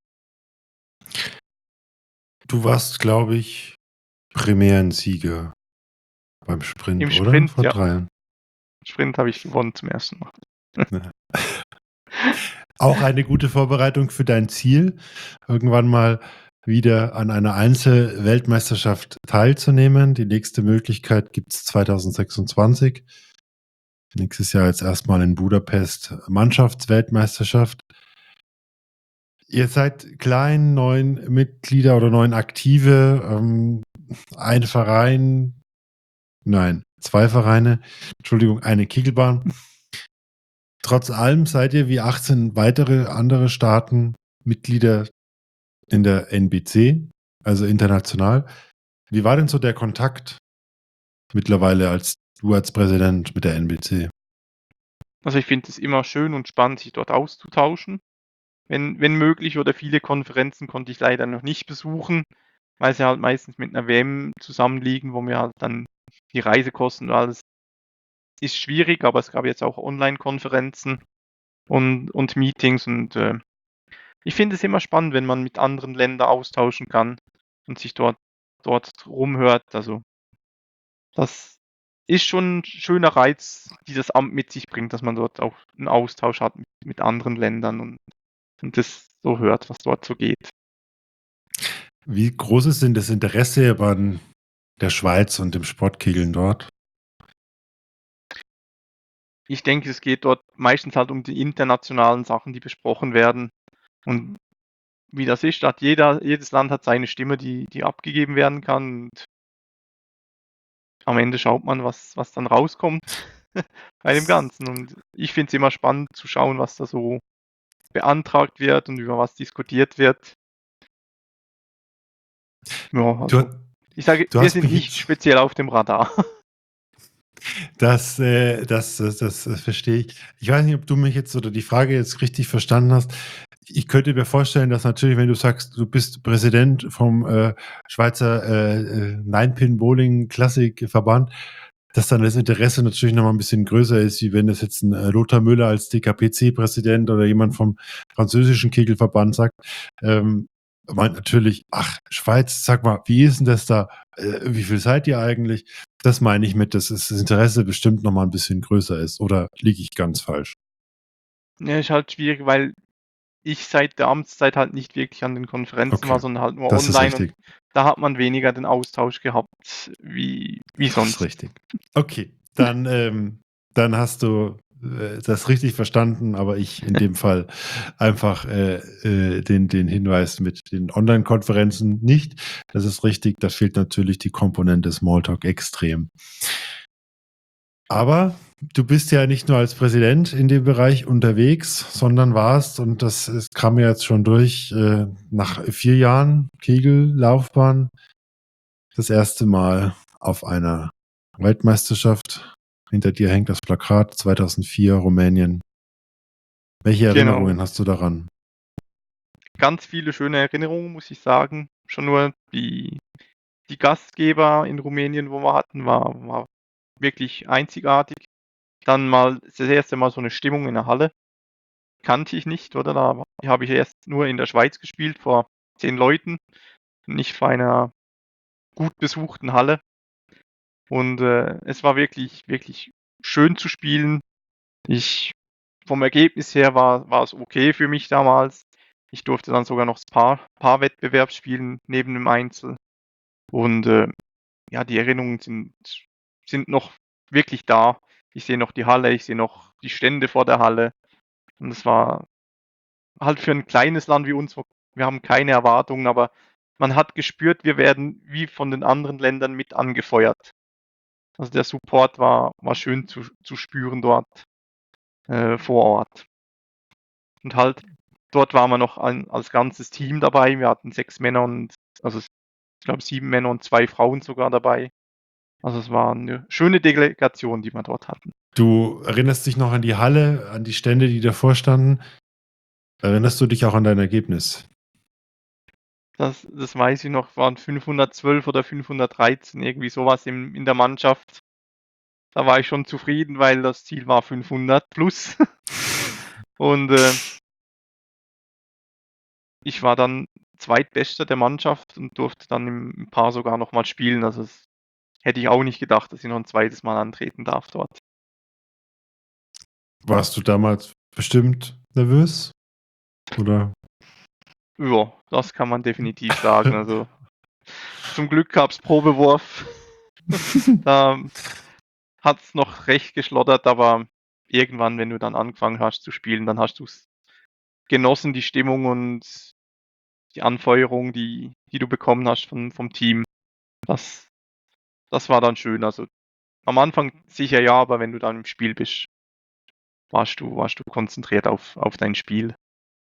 Du warst, glaube ich, Premierensieger beim Sprint, Im oder? Sprint, Vor ja. 3 Jahren. Sprint habe ich gewonnen zum ersten Mal. Ja. Auch eine gute Vorbereitung für dein Ziel, irgendwann mal wieder an einer Einzel-Weltmeisterschaft teilzunehmen. Die nächste Möglichkeit gibt es 2026. Nächstes Jahr jetzt erstmal in Budapest Mannschaftsweltmeisterschaft. Ihr seid klein, 9 Mitglieder oder 9 Aktive, ein Verein, nein, 2 Vereine, Entschuldigung, eine Kegelbahn. Trotz allem seid ihr wie 18 weitere andere Staaten Mitglieder in der NBC, also international. Wie war denn so der Kontakt mittlerweile als Präsident mit der NBC? Also ich finde es immer schön und spannend, sich dort auszutauschen. Wenn möglich, oder viele Konferenzen konnte ich leider noch nicht besuchen, weil sie halt meistens mit einer WM zusammenliegen, wo mir halt dann die Reisekosten und alles ist schwierig, aber es gab jetzt auch Online-Konferenzen und Meetings und ich finde es immer spannend, wenn man mit anderen Ländern austauschen kann und sich dort rumhört. Also das ist schon ein schöner Reiz, die das Amt mit sich bringt, dass man dort auch einen Austausch hat mit anderen Ländern und das so hört, was dort so geht. Wie groß ist denn das Interesse an der Schweiz und dem Sportkegeln dort? Ich denke, es geht dort meistens halt um die internationalen Sachen, die besprochen werden. Und wie das ist, jedes Land hat seine Stimme, die abgegeben werden kann. Und am Ende schaut man, was dann rauskommt bei dem Ganzen. Und ich finde es immer spannend zu schauen, was da so beantragt wird und über was diskutiert wird. Ja, also ich sage, wir sind nicht speziell auf dem Radar. Das verstehe ich. Ich weiß nicht, ob du mich jetzt oder die Frage jetzt richtig verstanden hast. Ich könnte mir vorstellen, dass natürlich, wenn du sagst, du bist Präsident vom Schweizer Nine-Pin-Bowling-Klassik-Verband, dass dann das Interesse natürlich noch mal ein bisschen größer ist, wie wenn das jetzt ein Lothar Müller als DKPC-Präsident oder jemand vom französischen Kegelverband sagt. Meint natürlich, ach, Schweiz, sag mal, wie ist denn das da? Wie viel seid ihr eigentlich? Das meine ich mit, dass das Interesse bestimmt noch mal ein bisschen größer ist. Oder liege ich ganz falsch? Ja, ist halt schwierig, weil ich seit der Amtszeit halt nicht wirklich an den Konferenzen war, sondern halt nur Das ist online. richtig. Und da hat man weniger den Austausch gehabt wie sonst. Das ist richtig. Okay, dann hast du das richtig verstanden, aber ich in dem Fall einfach den Hinweis mit den Online-Konferenzen nicht. Das ist richtig, da fehlt natürlich die Komponente Smalltalk extrem. Aber du bist ja nicht nur als Präsident in dem Bereich unterwegs, sondern warst, und das kam ja jetzt schon durch, nach 4 Jahren Kegellaufbahn das erste Mal auf einer Weltmeisterschaft. Hinter dir hängt das Plakat 2004 Rumänien. Welche Erinnerungen hast du daran? Ganz viele schöne Erinnerungen, muss ich sagen. Schon nur die Gastgeber in Rumänien, wo wir hatten, war wirklich einzigartig. Dann mal das erste Mal so eine Stimmung in der Halle. Kannte ich nicht, oder? Da habe ich erst nur in der Schweiz gespielt, vor 10 Leuten, nicht vor einer gut besuchten Halle. Und es war wirklich, wirklich schön zu spielen. Vom Ergebnis her war es okay für mich damals. Ich durfte dann sogar noch das Paarwettbewerb spielen neben dem Einzel. Und ja, die Erinnerungen sind noch wirklich da. Ich sehe noch die Halle, ich sehe noch die Stände vor der Halle. Und es war halt für ein kleines Land wie uns, wir haben keine Erwartungen, aber man hat gespürt, wir werden wie von den anderen Ländern mit angefeuert. Also der Support war schön zu spüren dort vor Ort. Und halt, dort waren wir noch als ganzes Team dabei. Wir hatten 6 Männer und also glaube 7 Männer und 2 Frauen sogar dabei. Also es war eine schöne Delegation, die wir dort hatten. Du erinnerst dich noch an die Halle, an die Stände, die davor standen? Erinnerst du dich auch an dein Ergebnis? Das weiß ich noch, waren 512 oder 513, irgendwie sowas in der Mannschaft. Da war ich schon zufrieden, weil das Ziel war 500 plus. Und ich war dann Zweitbester der Mannschaft und durfte dann im Paar sogar noch mal spielen. Also das hätte ich auch nicht gedacht, dass ich noch ein zweites Mal antreten darf dort. Warst du damals bestimmt nervös? Oder? Ja, das kann man definitiv sagen. Also zum Glück gab's Probewurf. Da hat's noch recht geschlottert, aber irgendwann, wenn du dann angefangen hast zu spielen, dann hast du's genossen, die Stimmung und die Anfeuerung, die du bekommen hast vom Team. Das war dann schön. Also am Anfang sicher ja, aber wenn du dann im Spiel bist, warst du konzentriert auf dein Spiel.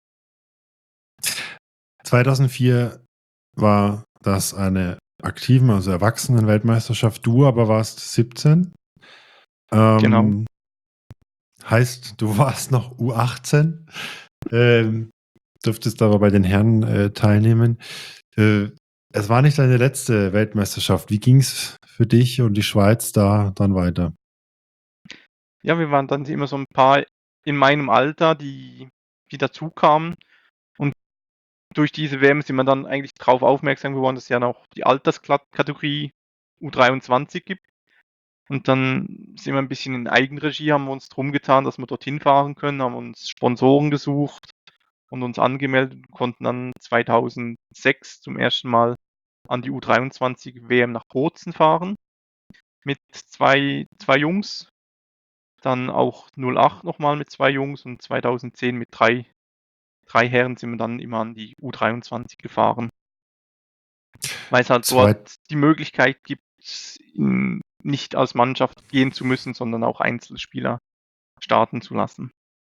2004 war das eine aktiven, also Erwachsenen-Weltmeisterschaft. Du aber warst 17. Genau. Heißt, du warst noch U18. Dürftest aber bei den Herren teilnehmen. Es war nicht deine letzte Weltmeisterschaft. Wie ging es für dich und die Schweiz da dann weiter? Ja, wir waren dann immer so ein paar in meinem Alter, die dazukamen. Und durch diese WM sind wir dann eigentlich drauf aufmerksam geworden, dass es ja noch die Alterskategorie U23 gibt. Und dann sind wir ein bisschen in Eigenregie, haben wir uns drum getan, dass wir dorthin fahren können, haben uns Sponsoren gesucht und uns angemeldet und konnten dann 2006 zum ersten Mal an die U23 WM nach Bozen fahren mit zwei Jungs. Dann auch 08 nochmal mit 2 Jungs und 2010 mit 3 Herren sind wir dann immer an die U23 gefahren. Weil es halt dort die Möglichkeit gibt, nicht als Mannschaft gehen zu müssen, sondern auch Einzelspieler starten zu lassen.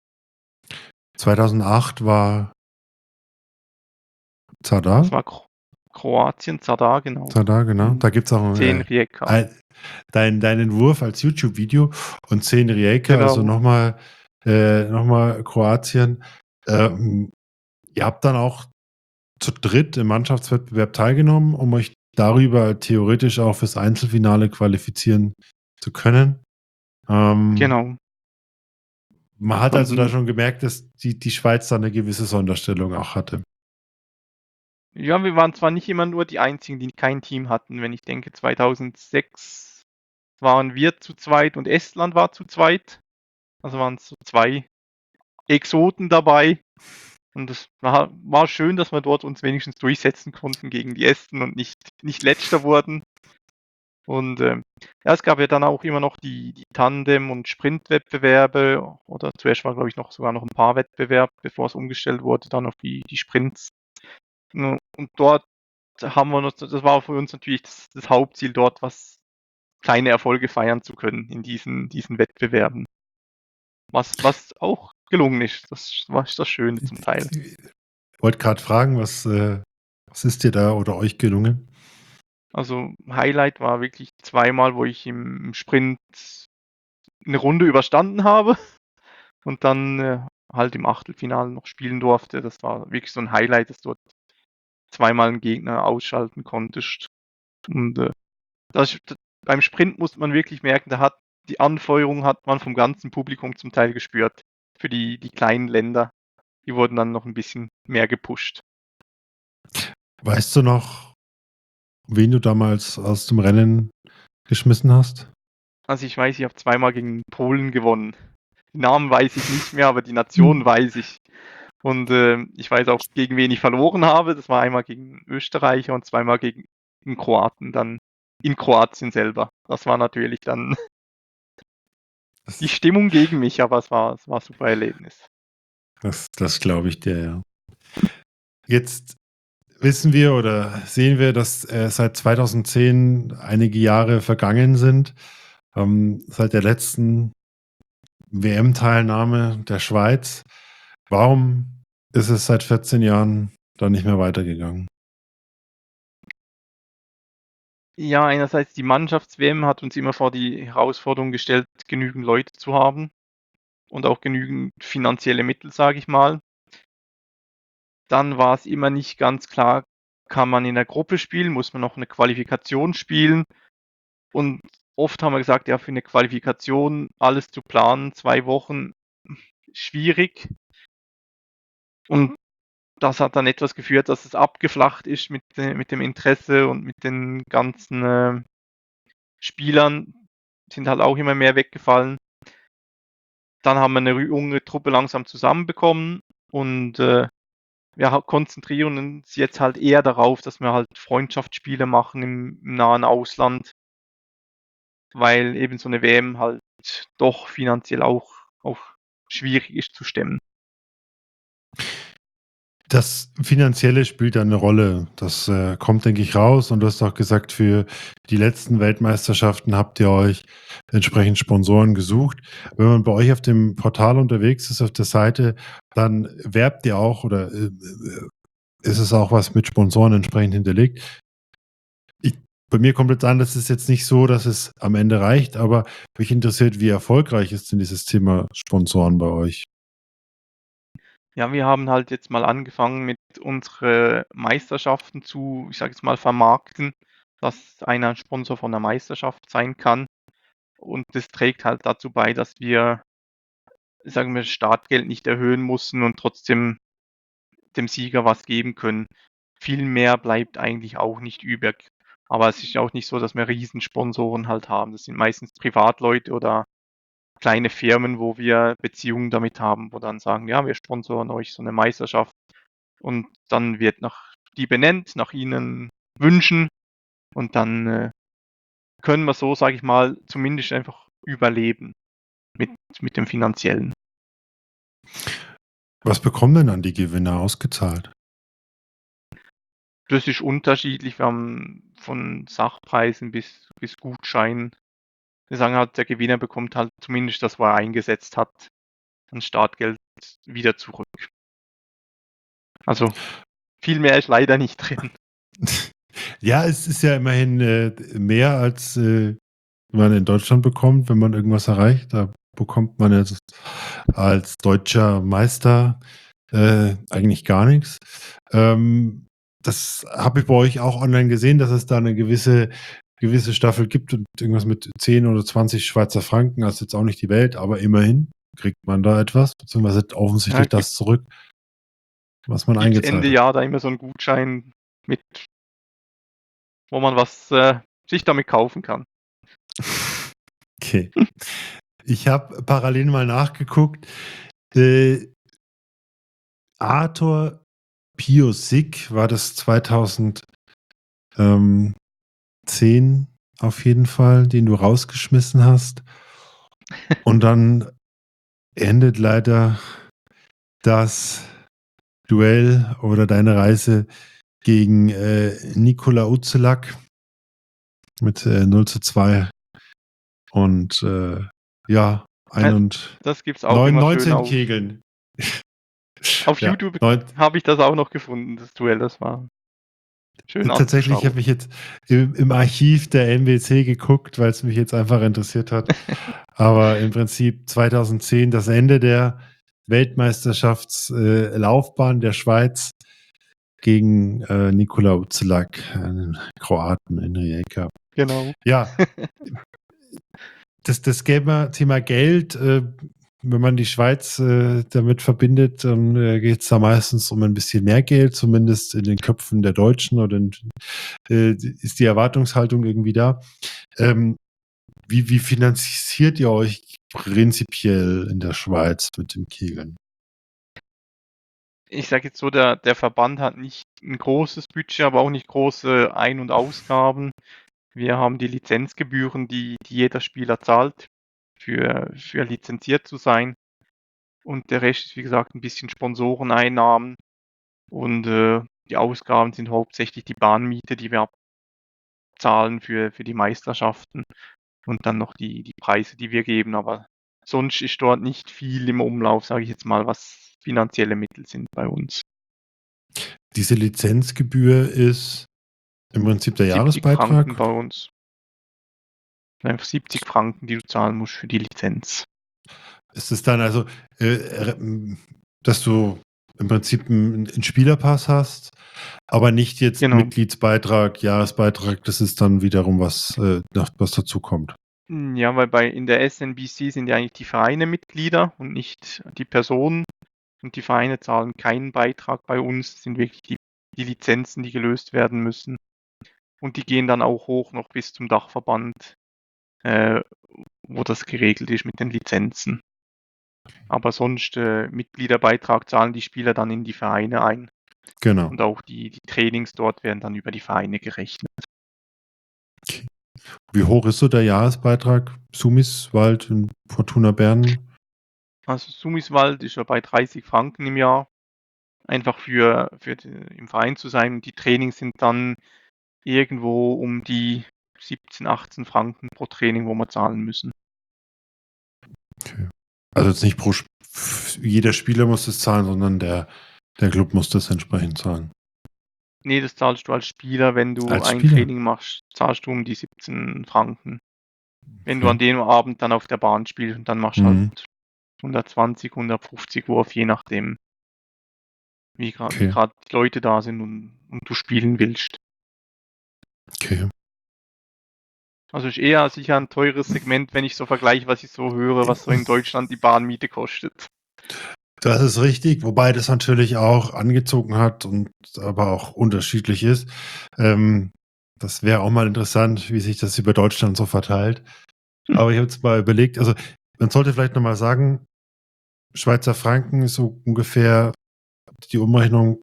2008 war Zadar? Das war Kroatien, Zadar, genau. Zadar, genau. Da gibt es auch 10 Rijeka. deinen Entwurf als YouTube-Video und 10 Rijeka, Genau. also nochmal Kroatien. Ihr habt dann auch zu dritt im Mannschaftswettbewerb teilgenommen, um euch darüber theoretisch auch fürs Einzelfinale qualifizieren zu können. Genau. Man hat also da schon gemerkt, dass die Schweiz da eine gewisse Sonderstellung auch hatte. Ja, wir waren zwar nicht immer nur die Einzigen, die kein Team hatten. Wenn ich denke, 2006 waren wir zu zweit und Estland war zu zweit. Also waren es so 2 Exoten dabei. Und es war schön, dass wir dort uns wenigstens durchsetzen konnten gegen die Esten und nicht Letzter wurden. Und ja, es gab ja dann auch immer noch die Tandem- und Sprintwettbewerbe. Oder zuerst war, glaube ich, sogar noch ein Paarwettbewerb, bevor es umgestellt wurde, dann auf die Sprints. Und dort haben wir das war für uns natürlich das Hauptziel, dort kleine Erfolge feiern zu können in diesen Wettbewerben. Was auch gelungen ist. Das war das Schöne zum Teil. Ich wollte gerade fragen, was ist dir da oder euch gelungen? Also Highlight war wirklich 2-mal, wo ich im Sprint eine Runde überstanden habe und dann halt im Achtelfinale noch spielen durfte. Das war wirklich so ein Highlight, dass du dort 2-mal einen Gegner ausschalten konntest. Und beim Sprint muss man wirklich merken, die Anfeuerung hat man vom ganzen Publikum zum Teil gespürt. Für die kleinen Länder. Die wurden dann noch ein bisschen mehr gepusht. Weißt du noch, wen du damals aus dem Rennen geschmissen hast? Also ich weiß, ich habe 2-mal gegen Polen gewonnen. Die Namen weiß ich nicht mehr, aber die Nation weiß ich. Und ich weiß auch, gegen wen ich verloren habe. Das war einmal gegen Österreicher und 2-mal gegen Kroaten, dann in Kroatien selber. Das war natürlich dann die Stimmung gegen mich, aber es war ein super Erlebnis. Das glaube ich dir, ja. Jetzt wissen wir oder sehen wir, dass seit 2010 einige Jahre vergangen sind. Seit der letzten WM-Teilnahme der Schweiz. Warum ist es seit 14 Jahren dann nicht mehr weitergegangen? Ja, einerseits die Mannschafts-WM hat uns immer vor die Herausforderung gestellt, genügend Leute zu haben und auch genügend finanzielle Mittel, sage ich mal. Dann war es immer nicht ganz klar, kann man in der Gruppe spielen, muss man noch eine Qualifikation spielen? Und oft haben wir gesagt, ja, für eine Qualifikation alles zu planen, 2 Wochen, schwierig. Und das hat dann etwas geführt, dass es abgeflacht ist mit dem Interesse und mit den ganzen Spielern, sind halt auch immer mehr weggefallen. Dann haben wir eine junge Truppe langsam zusammenbekommen und wir konzentrieren uns jetzt halt eher darauf, dass wir halt Freundschaftsspiele machen im nahen Ausland, weil eben so eine WM halt doch finanziell auch schwierig ist zu stemmen. Das Finanzielle spielt da eine Rolle. Das kommt, denke ich, raus. Und du hast auch gesagt, für die letzten Weltmeisterschaften habt ihr euch entsprechend Sponsoren gesucht. Wenn man bei euch auf dem Portal unterwegs ist, auf der Seite, dann werbt ihr auch oder ist es auch was mit Sponsoren entsprechend hinterlegt. Bei mir kommt jetzt an, das ist jetzt nicht so, dass es am Ende reicht, aber mich interessiert, wie erfolgreich ist denn dieses Thema Sponsoren bei euch? Ja, wir haben halt jetzt mal angefangen, mit unsere Meisterschaften zu, ich sage jetzt mal, vermarkten, dass einer ein Sponsor von der Meisterschaft sein kann. Und das trägt halt dazu bei, dass wir, sagen wir, Startgeld nicht erhöhen mussten und trotzdem dem Sieger was geben können. Viel mehr bleibt eigentlich auch nicht übrig. Aber es ist auch nicht so, dass wir Riesensponsoren halt haben. Das sind meistens Privatleute oder kleine Firmen, wo wir Beziehungen damit haben, wo dann sagen, ja, wir sponsoren euch so eine Meisterschaft und dann wird die benennt, nach ihnen Wünschen und dann können wir so, sage ich mal, zumindest einfach überleben mit dem Finanziellen. Was bekommen denn dann die Gewinner ausgezahlt? Das ist unterschiedlich. Wir haben von Sachpreisen bis Gutscheinen. Wir sagen halt, der Gewinner bekommt halt zumindest das, was er eingesetzt hat, an Startgeld wieder zurück. Also viel mehr ist leider nicht drin. Ja, es ist ja immerhin mehr als man in Deutschland bekommt, wenn man irgendwas erreicht. Da bekommt man jetzt als deutscher Meister eigentlich gar nichts. Das habe ich bei euch auch online gesehen, dass es da eine gewisse Staffel gibt und irgendwas mit 10 oder 20 Schweizer Franken, also jetzt auch nicht die Welt, aber immerhin kriegt man da etwas, beziehungsweise offensichtlich Ja, das zurück, was man gibt's eingezahlt Ende hat. Jahr da immer so einen Gutschein mit, wo man was sich damit kaufen kann. Okay. Ich habe parallel mal nachgeguckt. Arthur Piosik war das 2010 auf jeden Fall, den du rausgeschmissen hast. Und dann endet leider das Duell oder deine Reise gegen Nikola Uzelak mit 0:2 und ja, Das gibt's auch immer schön 19 auf Kegeln. Ja, YouTube habe ich das auch noch gefunden, das Duell, das war schön tatsächlich anzuschauen. habe ich jetzt im Archiv der NBC geguckt, weil es mich jetzt einfach interessiert hat. Aber im Prinzip 2010 das Ende der Weltmeisterschaftslaufbahn der Schweiz gegen Nikola Uzelak, einen Kroaten in Rijeka. Genau. Ja, das Thema Geld, wenn man die Schweiz damit verbindet, dann geht es da meistens um ein bisschen mehr Geld, zumindest in den Köpfen der Deutschen oder ist die Erwartungshaltung irgendwie da. Wie finanziert ihr euch prinzipiell in der Schweiz mit dem Kegeln? Ich sage jetzt so, der Verband hat nicht ein großes Budget, aber auch nicht große Ein- und Ausgaben. Wir haben die Lizenzgebühren, die jeder Spieler zahlt, für lizenziert zu sein. Und der Rest ist, wie gesagt, ein bisschen Sponsoreneinnahmen. Und die Ausgaben sind hauptsächlich die Bahnmiete, die wir abzahlen für die Meisterschaften. Und dann noch die Preise, die wir geben. Aber sonst ist dort nicht viel im Umlauf, sage ich jetzt mal, was finanzielle Mittel sind bei uns. Diese Lizenzgebühr ist im Prinzip der 70 Jahresbeitrag? Franken bei uns. Einfach 70 Franken, die du zahlen musst für die Lizenz. Ist es dann also, dass du im Prinzip einen Spielerpass hast, aber nicht jetzt Genau. Mitgliedsbeitrag, Jahresbeitrag, das ist dann wiederum was dazu kommt. Ja, weil in der SNBC sind ja eigentlich die Vereine Mitglieder und nicht die Personen. Und die Vereine zahlen keinen Beitrag bei uns. Das sind wirklich die Lizenzen, die gelöst werden müssen. Und die gehen dann auch hoch noch bis zum Dachverband, wo das geregelt ist mit den Lizenzen. Aber sonst Mitgliederbeitrag zahlen die Spieler dann in die Vereine ein. Genau. Und auch die Trainings dort werden dann über die Vereine gerechnet. Wie hoch ist so der Jahresbeitrag? Sumiswald in Fortuna Bern? Also Sumiswald ist ja bei 30 Franken im Jahr. Einfach für im Verein zu sein. Die Trainings sind dann irgendwo um die 17, 18 Franken pro Training, wo wir zahlen müssen. Okay. Also jetzt nicht jeder Spieler muss das zahlen, sondern der Club muss das entsprechend zahlen. Nee, das zahlst du als Spieler, wenn du Als ein Spieler? Training machst, zahlst du um die 17 Franken. Wenn du an dem Abend dann auf der Bahn spielst und dann machst du halt 120, 150 Wurf, je nachdem, wie gerade die Leute da sind und du spielen willst. Okay. Also ist eher sicher ein teures Segment, wenn ich so vergleiche, was ich so höre, was so in Deutschland die Bahnmiete kostet. Das ist richtig, wobei das natürlich auch angezogen hat und aber auch unterschiedlich ist. Das wäre auch mal interessant, wie sich das über Deutschland so verteilt. Aber ich habe jetzt mal überlegt, also man sollte vielleicht nochmal sagen, Schweizer Franken ist so ungefähr die Umrechnung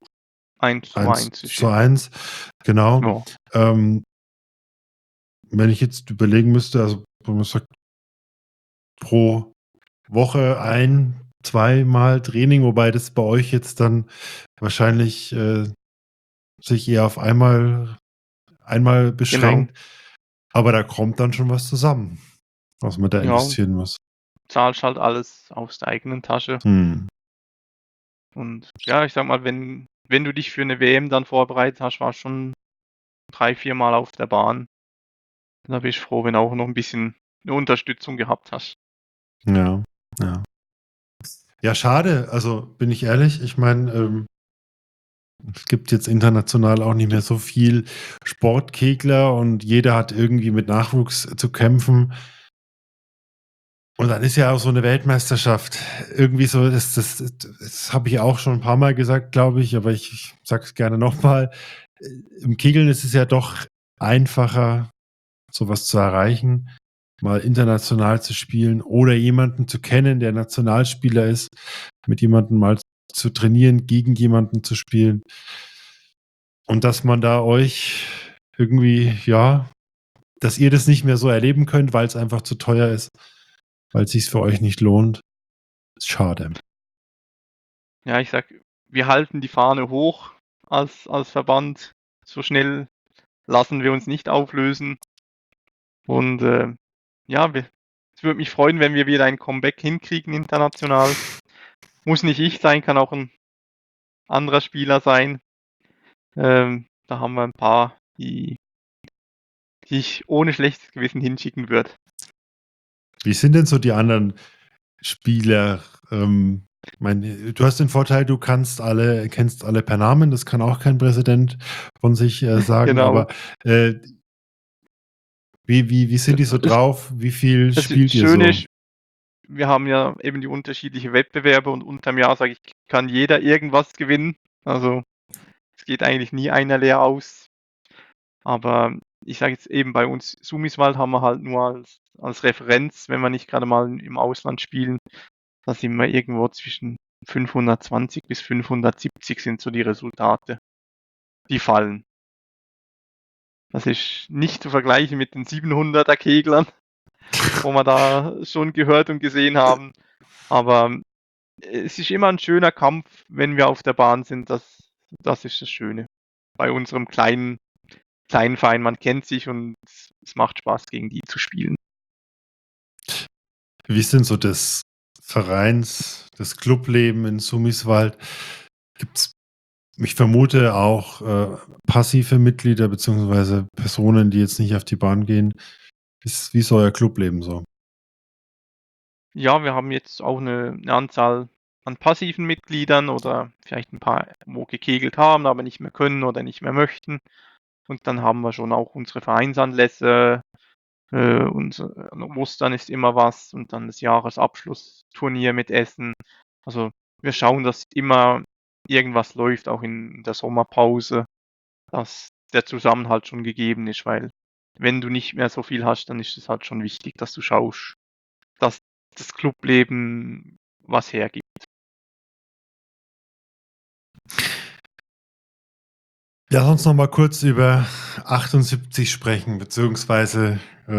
1:1. Genau. Ja. Wenn ich jetzt überlegen müsste, also man sagt, pro Woche 2-mal Training, wobei das bei euch jetzt dann wahrscheinlich sich eher auf einmal beschränkt. Genau. Aber da kommt dann schon was zusammen, was man da investieren muss. Zahlst halt alles aus der eigenen Tasche. Und ja, ich sag mal, wenn du dich für eine WM dann vorbereitet hast, warst du schon 3-4 Mal auf der Bahn. Da bist du froh, wenn du auch noch ein bisschen eine Unterstützung gehabt hast. Ja. Ja, schade. Also bin ich ehrlich, ich meine, es gibt jetzt international auch nicht mehr so viel Sportkegler und jeder hat irgendwie mit Nachwuchs zu kämpfen. Und dann ist ja auch so eine Weltmeisterschaft irgendwie so, das habe ich auch schon ein paar Mal gesagt, glaube ich, aber ich sage es gerne nochmal. Im Kegeln ist es ja doch einfacher, sowas zu erreichen, mal international zu spielen oder jemanden zu kennen, der Nationalspieler ist, mit jemandem mal zu trainieren, gegen jemanden zu spielen. Und dass man da euch irgendwie, ja, dass ihr das nicht mehr so erleben könnt, weil es einfach zu teuer ist, weil es sich für euch nicht lohnt, ist schade. Ja, ich sag, wir halten die Fahne hoch als Verband. So schnell lassen wir uns nicht auflösen. Und es würde mich freuen, wenn wir wieder ein Comeback hinkriegen international. Muss nicht ich sein, kann auch ein anderer Spieler sein. Da haben wir ein paar, die ich ohne schlechtes Gewissen hinschicken würde. Wie sind denn so die anderen Spieler? Du hast den Vorteil, du kennst alle per Namen, das kann auch kein Präsident von sich sagen, Genau. Aber wie sind die so drauf? Wie viel spielt ihr so? Ist, wir haben ja eben die unterschiedlichen Wettbewerbe und unterm Jahr, sage ich, kann jeder irgendwas gewinnen. Also es geht eigentlich nie einer leer aus. Aber ich sage jetzt eben, bei uns Sumiswald haben wir halt nur als Referenz, wenn wir nicht gerade mal im Ausland spielen, da sind wir irgendwo zwischen 520 bis 570 sind so die Resultate, die fallen. Das ist nicht zu vergleichen mit den 700er Keglern, wo wir da schon gehört und gesehen haben. Aber es ist immer ein schöner Kampf, wenn wir auf der Bahn sind. Das ist das Schöne. Bei unserem kleinen Verein, man kennt sich und es macht Spaß, gegen die zu spielen. Wie ist denn so das Clubleben in Sumiswald? Gibt es Ich vermute auch passive Mitglieder beziehungsweise Personen, die jetzt nicht auf die Bahn gehen. Wie ist euer Clubleben so? Ja, wir haben jetzt auch eine Anzahl an passiven Mitgliedern oder vielleicht ein paar, wo gekegelt haben, aber nicht mehr können oder nicht mehr möchten. Und dann haben wir schon auch unsere Vereinsanlässe. Ostern ist immer was und dann das Jahresabschlussturnier mit Essen. Also wir schauen, dass immer irgendwas läuft, auch in der Sommerpause, dass der Zusammenhalt schon gegeben ist, weil wenn du nicht mehr so viel hast, dann ist es halt schon wichtig, dass du schaust, dass das Clubleben was hergibt. Lass uns noch mal kurz über 78 sprechen, beziehungsweise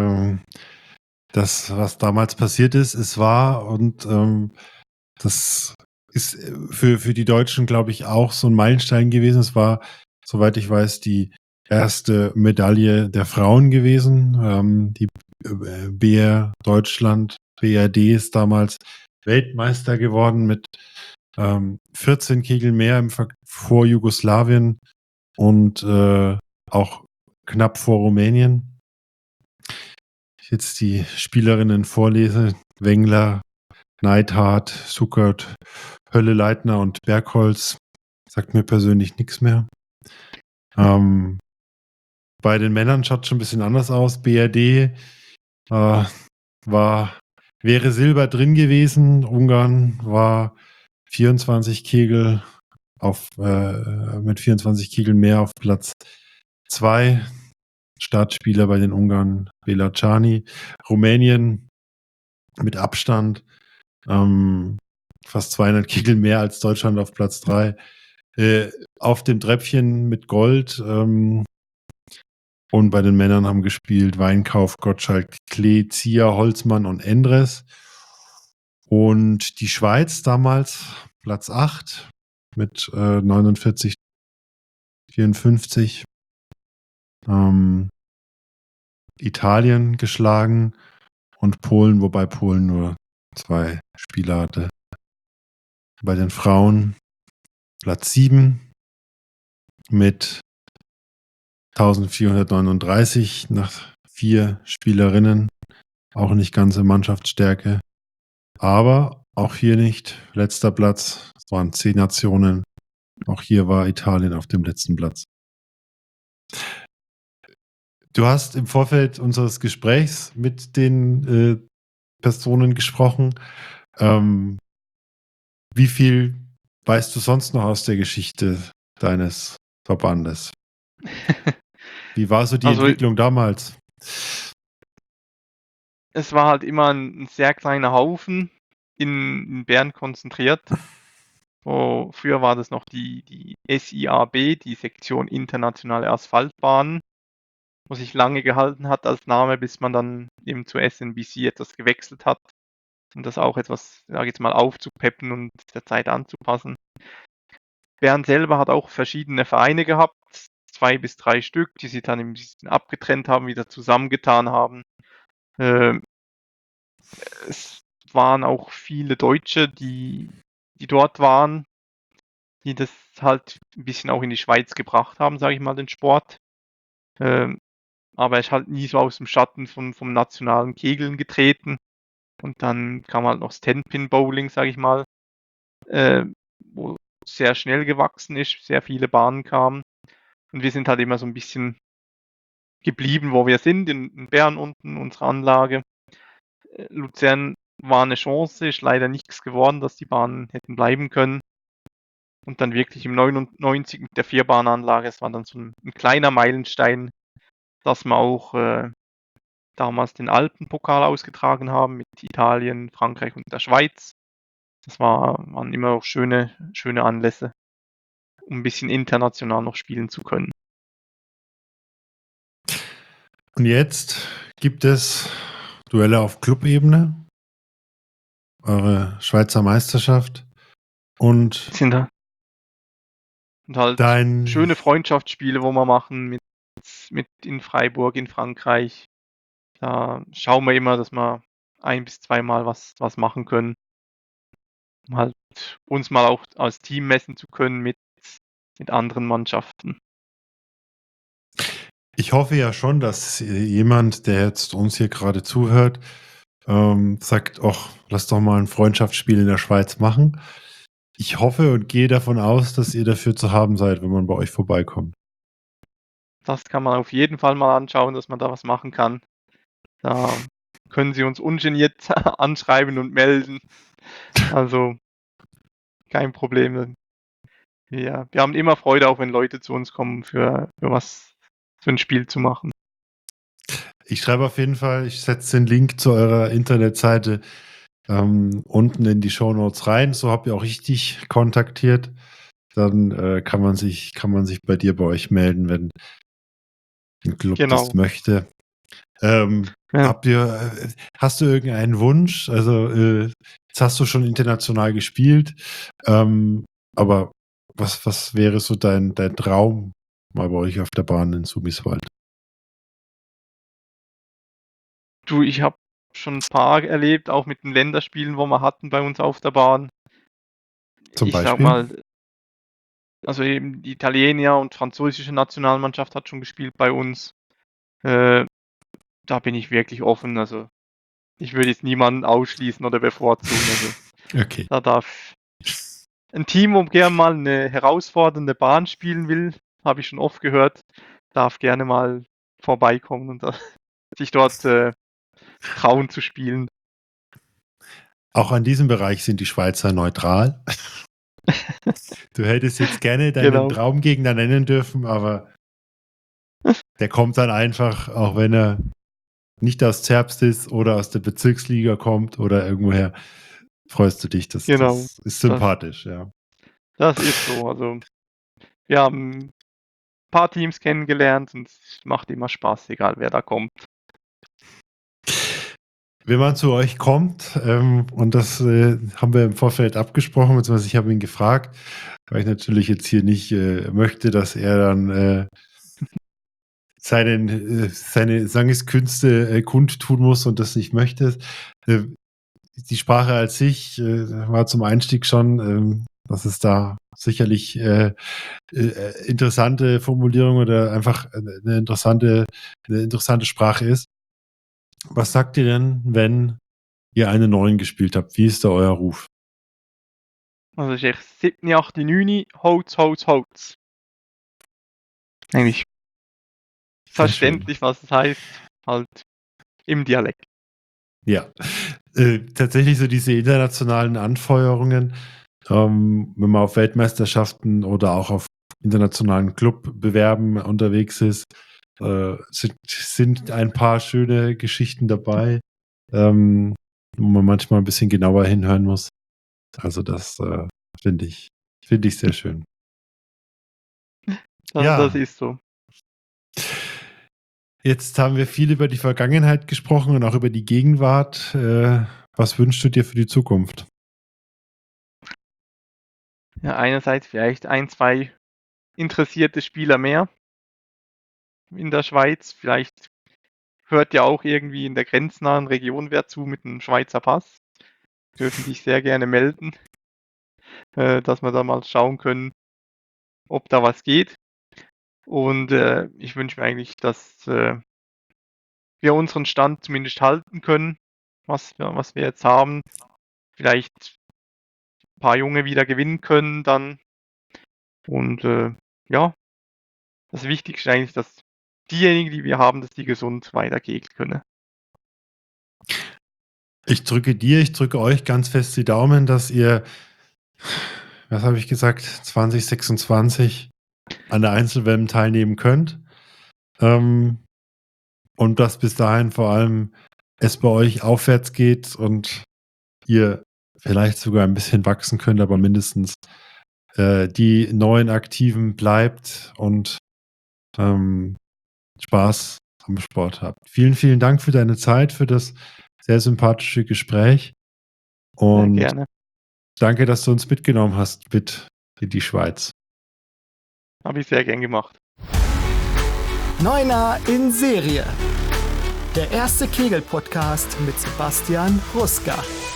das, was damals passiert ist. Es war und das ist für die Deutschen, glaube ich, auch so ein Meilenstein gewesen. Es war, soweit ich weiß, die erste Medaille der Frauen gewesen. Die BR Deutschland, BRD ist damals Weltmeister geworden mit 14 Kegel mehr vor Jugoslawien und auch knapp vor Rumänien. Ich jetzt die Spielerinnen vorlese: Wengler, Neidhardt, Suckert, Hölle, Leitner und Bergholz. Sagt mir persönlich nichts mehr. Bei den Männern schaut es schon ein bisschen anders aus. BRD wäre Silber drin gewesen. Ungarn war 24 Kegel mit 24 Kegeln mehr auf Platz 2. Startspieler bei den Ungarn Bela Czani. Rumänien mit Abstand fast 200 Kegel mehr als Deutschland auf Platz 3. Auf dem Treppchen mit Gold. Und bei den Männern haben gespielt Weinkauf, Gottschalk, Klee, Zier, Holzmann und Endres. Und die Schweiz damals Platz 8 mit 49, 54. Italien geschlagen und Polen, wobei Polen nur 2 Spieler hatte. Bei den Frauen Platz 7 mit 1439 nach 4 Spielerinnen. Auch nicht ganze Mannschaftsstärke. Aber auch hier nicht letzter Platz. Es waren 10 Nationen. Auch hier war Italien auf dem letzten Platz. Du hast im Vorfeld unseres Gesprächs mit den Personen gesprochen. Wie viel weißt du sonst noch aus der Geschichte deines Verbandes? Wie war so die Entwicklung damals? Es war halt immer ein sehr kleiner Haufen in Bern konzentriert. Früher war das noch die SIAB, die Sektion Internationale Asphaltbahnen, wo sich lange gehalten hat als Name, bis man dann eben zur SNBC etwas gewechselt hat, um das auch etwas, sage ich jetzt mal, aufzupeppen und der Zeit anzupassen. Bern selber hat auch verschiedene Vereine gehabt, 2 bis 3 Stück, die sich dann ein bisschen abgetrennt haben, wieder zusammengetan haben. Es waren auch viele Deutsche, die dort waren, die das halt ein bisschen auch in die Schweiz gebracht haben, sage ich mal, den Sport. Aber er ist halt nie so aus dem Schatten vom nationalen Kegeln getreten. Und dann kam halt noch das Ten-Pin-Bowling, sage ich mal, wo sehr schnell gewachsen ist, sehr viele Bahnen kamen. Und wir sind halt immer so ein bisschen geblieben, wo wir sind, in Bern unten, unsere Anlage. Luzern war eine Chance, ist leider nichts geworden, dass die Bahnen hätten bleiben können. Und dann wirklich im 99 mit der 4-Bahnanlage, es war dann so ein kleiner Meilenstein, dass wir auch damals den Alpenpokal ausgetragen haben mit Italien, Frankreich und der Schweiz. Das waren immer auch schöne Anlässe, um ein bisschen international noch spielen zu können. Und jetzt gibt es Duelle auf Clubebene, eure Schweizer Meisterschaft und halt schöne Freundschaftsspiele, wo wir machen mit in Freiburg in Frankreich. Da schauen wir immer, dass wir 1 bis 2 Mal was machen können, um halt uns mal auch als Team messen zu können mit mit anderen Mannschaften. Ich hoffe ja schon, dass jemand, der jetzt uns hier gerade zuhört, sagt, ach, lass doch mal ein Freundschaftsspiel in der Schweiz machen. Ich hoffe und gehe davon aus, dass ihr dafür zu haben seid, wenn man bei euch vorbeikommt. Das kann man auf jeden Fall mal anschauen, dass man da was machen kann. Da können Sie uns ungeniert anschreiben und melden. Also kein Problem. Wir haben immer Freude, auch wenn Leute zu uns kommen, für ein Spiel zu machen. Ich schreibe auf jeden Fall, ich setze den Link zu eurer Internetseite unten in die Shownotes rein. So habt ihr auch richtig kontaktiert. Dann kann man sich bei euch melden, wenn ein Club das möchte. Hast du irgendeinen Wunsch? Also jetzt hast du schon international gespielt, aber was wäre so dein Traum mal bei euch auf der Bahn in Sumiswald? Du, ich habe schon ein paar erlebt, auch mit den Länderspielen, wo wir hatten bei uns auf der Bahn. Zum Ich sag Beispiel? mal, also eben die Italiener und französische Nationalmannschaft hat schon gespielt bei uns. Da bin ich wirklich offen. Also ich würde jetzt niemanden ausschließen oder bevorzugen. Also Okay. da darf ein Team, wo gerne mal eine herausfordernde Bahn spielen will, habe ich schon oft gehört, darf gerne mal vorbeikommen und sich dort trauen zu spielen. Auch an diesem Bereich sind die Schweizer neutral. Du hättest jetzt gerne deinen Traumgegner nennen dürfen, aber der kommt dann einfach, auch wenn er nicht aus Zerbst ist oder aus der Bezirksliga kommt oder irgendwoher, freust du dich. Das ist sympathisch, ja. Das ist so. Also wir haben ein paar Teams kennengelernt und es macht immer Spaß, egal wer da kommt. Wenn man zu euch kommt, und das haben wir im Vorfeld abgesprochen, beziehungsweise ich habe ihn gefragt, weil ich natürlich jetzt hier nicht möchte, dass er dann seine Sangeskünste kundtun muss und das nicht möchte. Die Sprache als sich war zum Einstieg schon, dass es da sicherlich interessante Formulierung oder einfach eine interessante Sprache ist. Was sagt ihr denn, wenn ihr eine 9 gespielt habt? Wie ist da euer Ruf? Also ich 7, 8, 9, Holz. Eigentlich verständlich, was es heißt, halt im Dialekt. Ja, tatsächlich so diese internationalen Anfeuerungen, wenn man auf Weltmeisterschaften oder auch auf internationalen Clubbewerben unterwegs ist, sind ein paar schöne Geschichten dabei, wo man manchmal ein bisschen genauer hinhören muss. Also das finde ich sehr schön. Das ist so. Jetzt haben wir viel über die Vergangenheit gesprochen und auch über die Gegenwart. Was wünschst du dir für die Zukunft? Ja, einerseits vielleicht 1, 2 interessierte Spieler mehr in der Schweiz. Vielleicht hört ja auch irgendwie in der grenznahen Region wer zu mit einem Schweizer Pass. Dürfen sich sehr gerne melden, dass wir da mal schauen können, ob da was geht. Und ich wünsche mir eigentlich, dass wir unseren Stand zumindest halten können, was wir jetzt haben. Vielleicht ein paar Junge wieder gewinnen können dann. Und das Wichtigste eigentlich, dass diejenigen, die wir haben, dass die gesund weitergehen können. Ich drücke euch ganz fest die Daumen, dass ihr, was habe ich gesagt, 2026 an der Einzel-WM teilnehmen könnt. Und dass bis dahin vor allem es bei euch aufwärts geht und ihr vielleicht sogar ein bisschen wachsen könnt, aber mindestens die neuen Aktiven bleibt und Spaß am Sport habt. Vielen, vielen Dank für deine Zeit, für das sehr sympathische Gespräch. Und sehr gerne. Danke, dass du uns mitgenommen hast mit in die Schweiz. Habe ich sehr gern gemacht. Neuner in Serie. Der erste Kegel-Podcast mit Sebastian Ruska.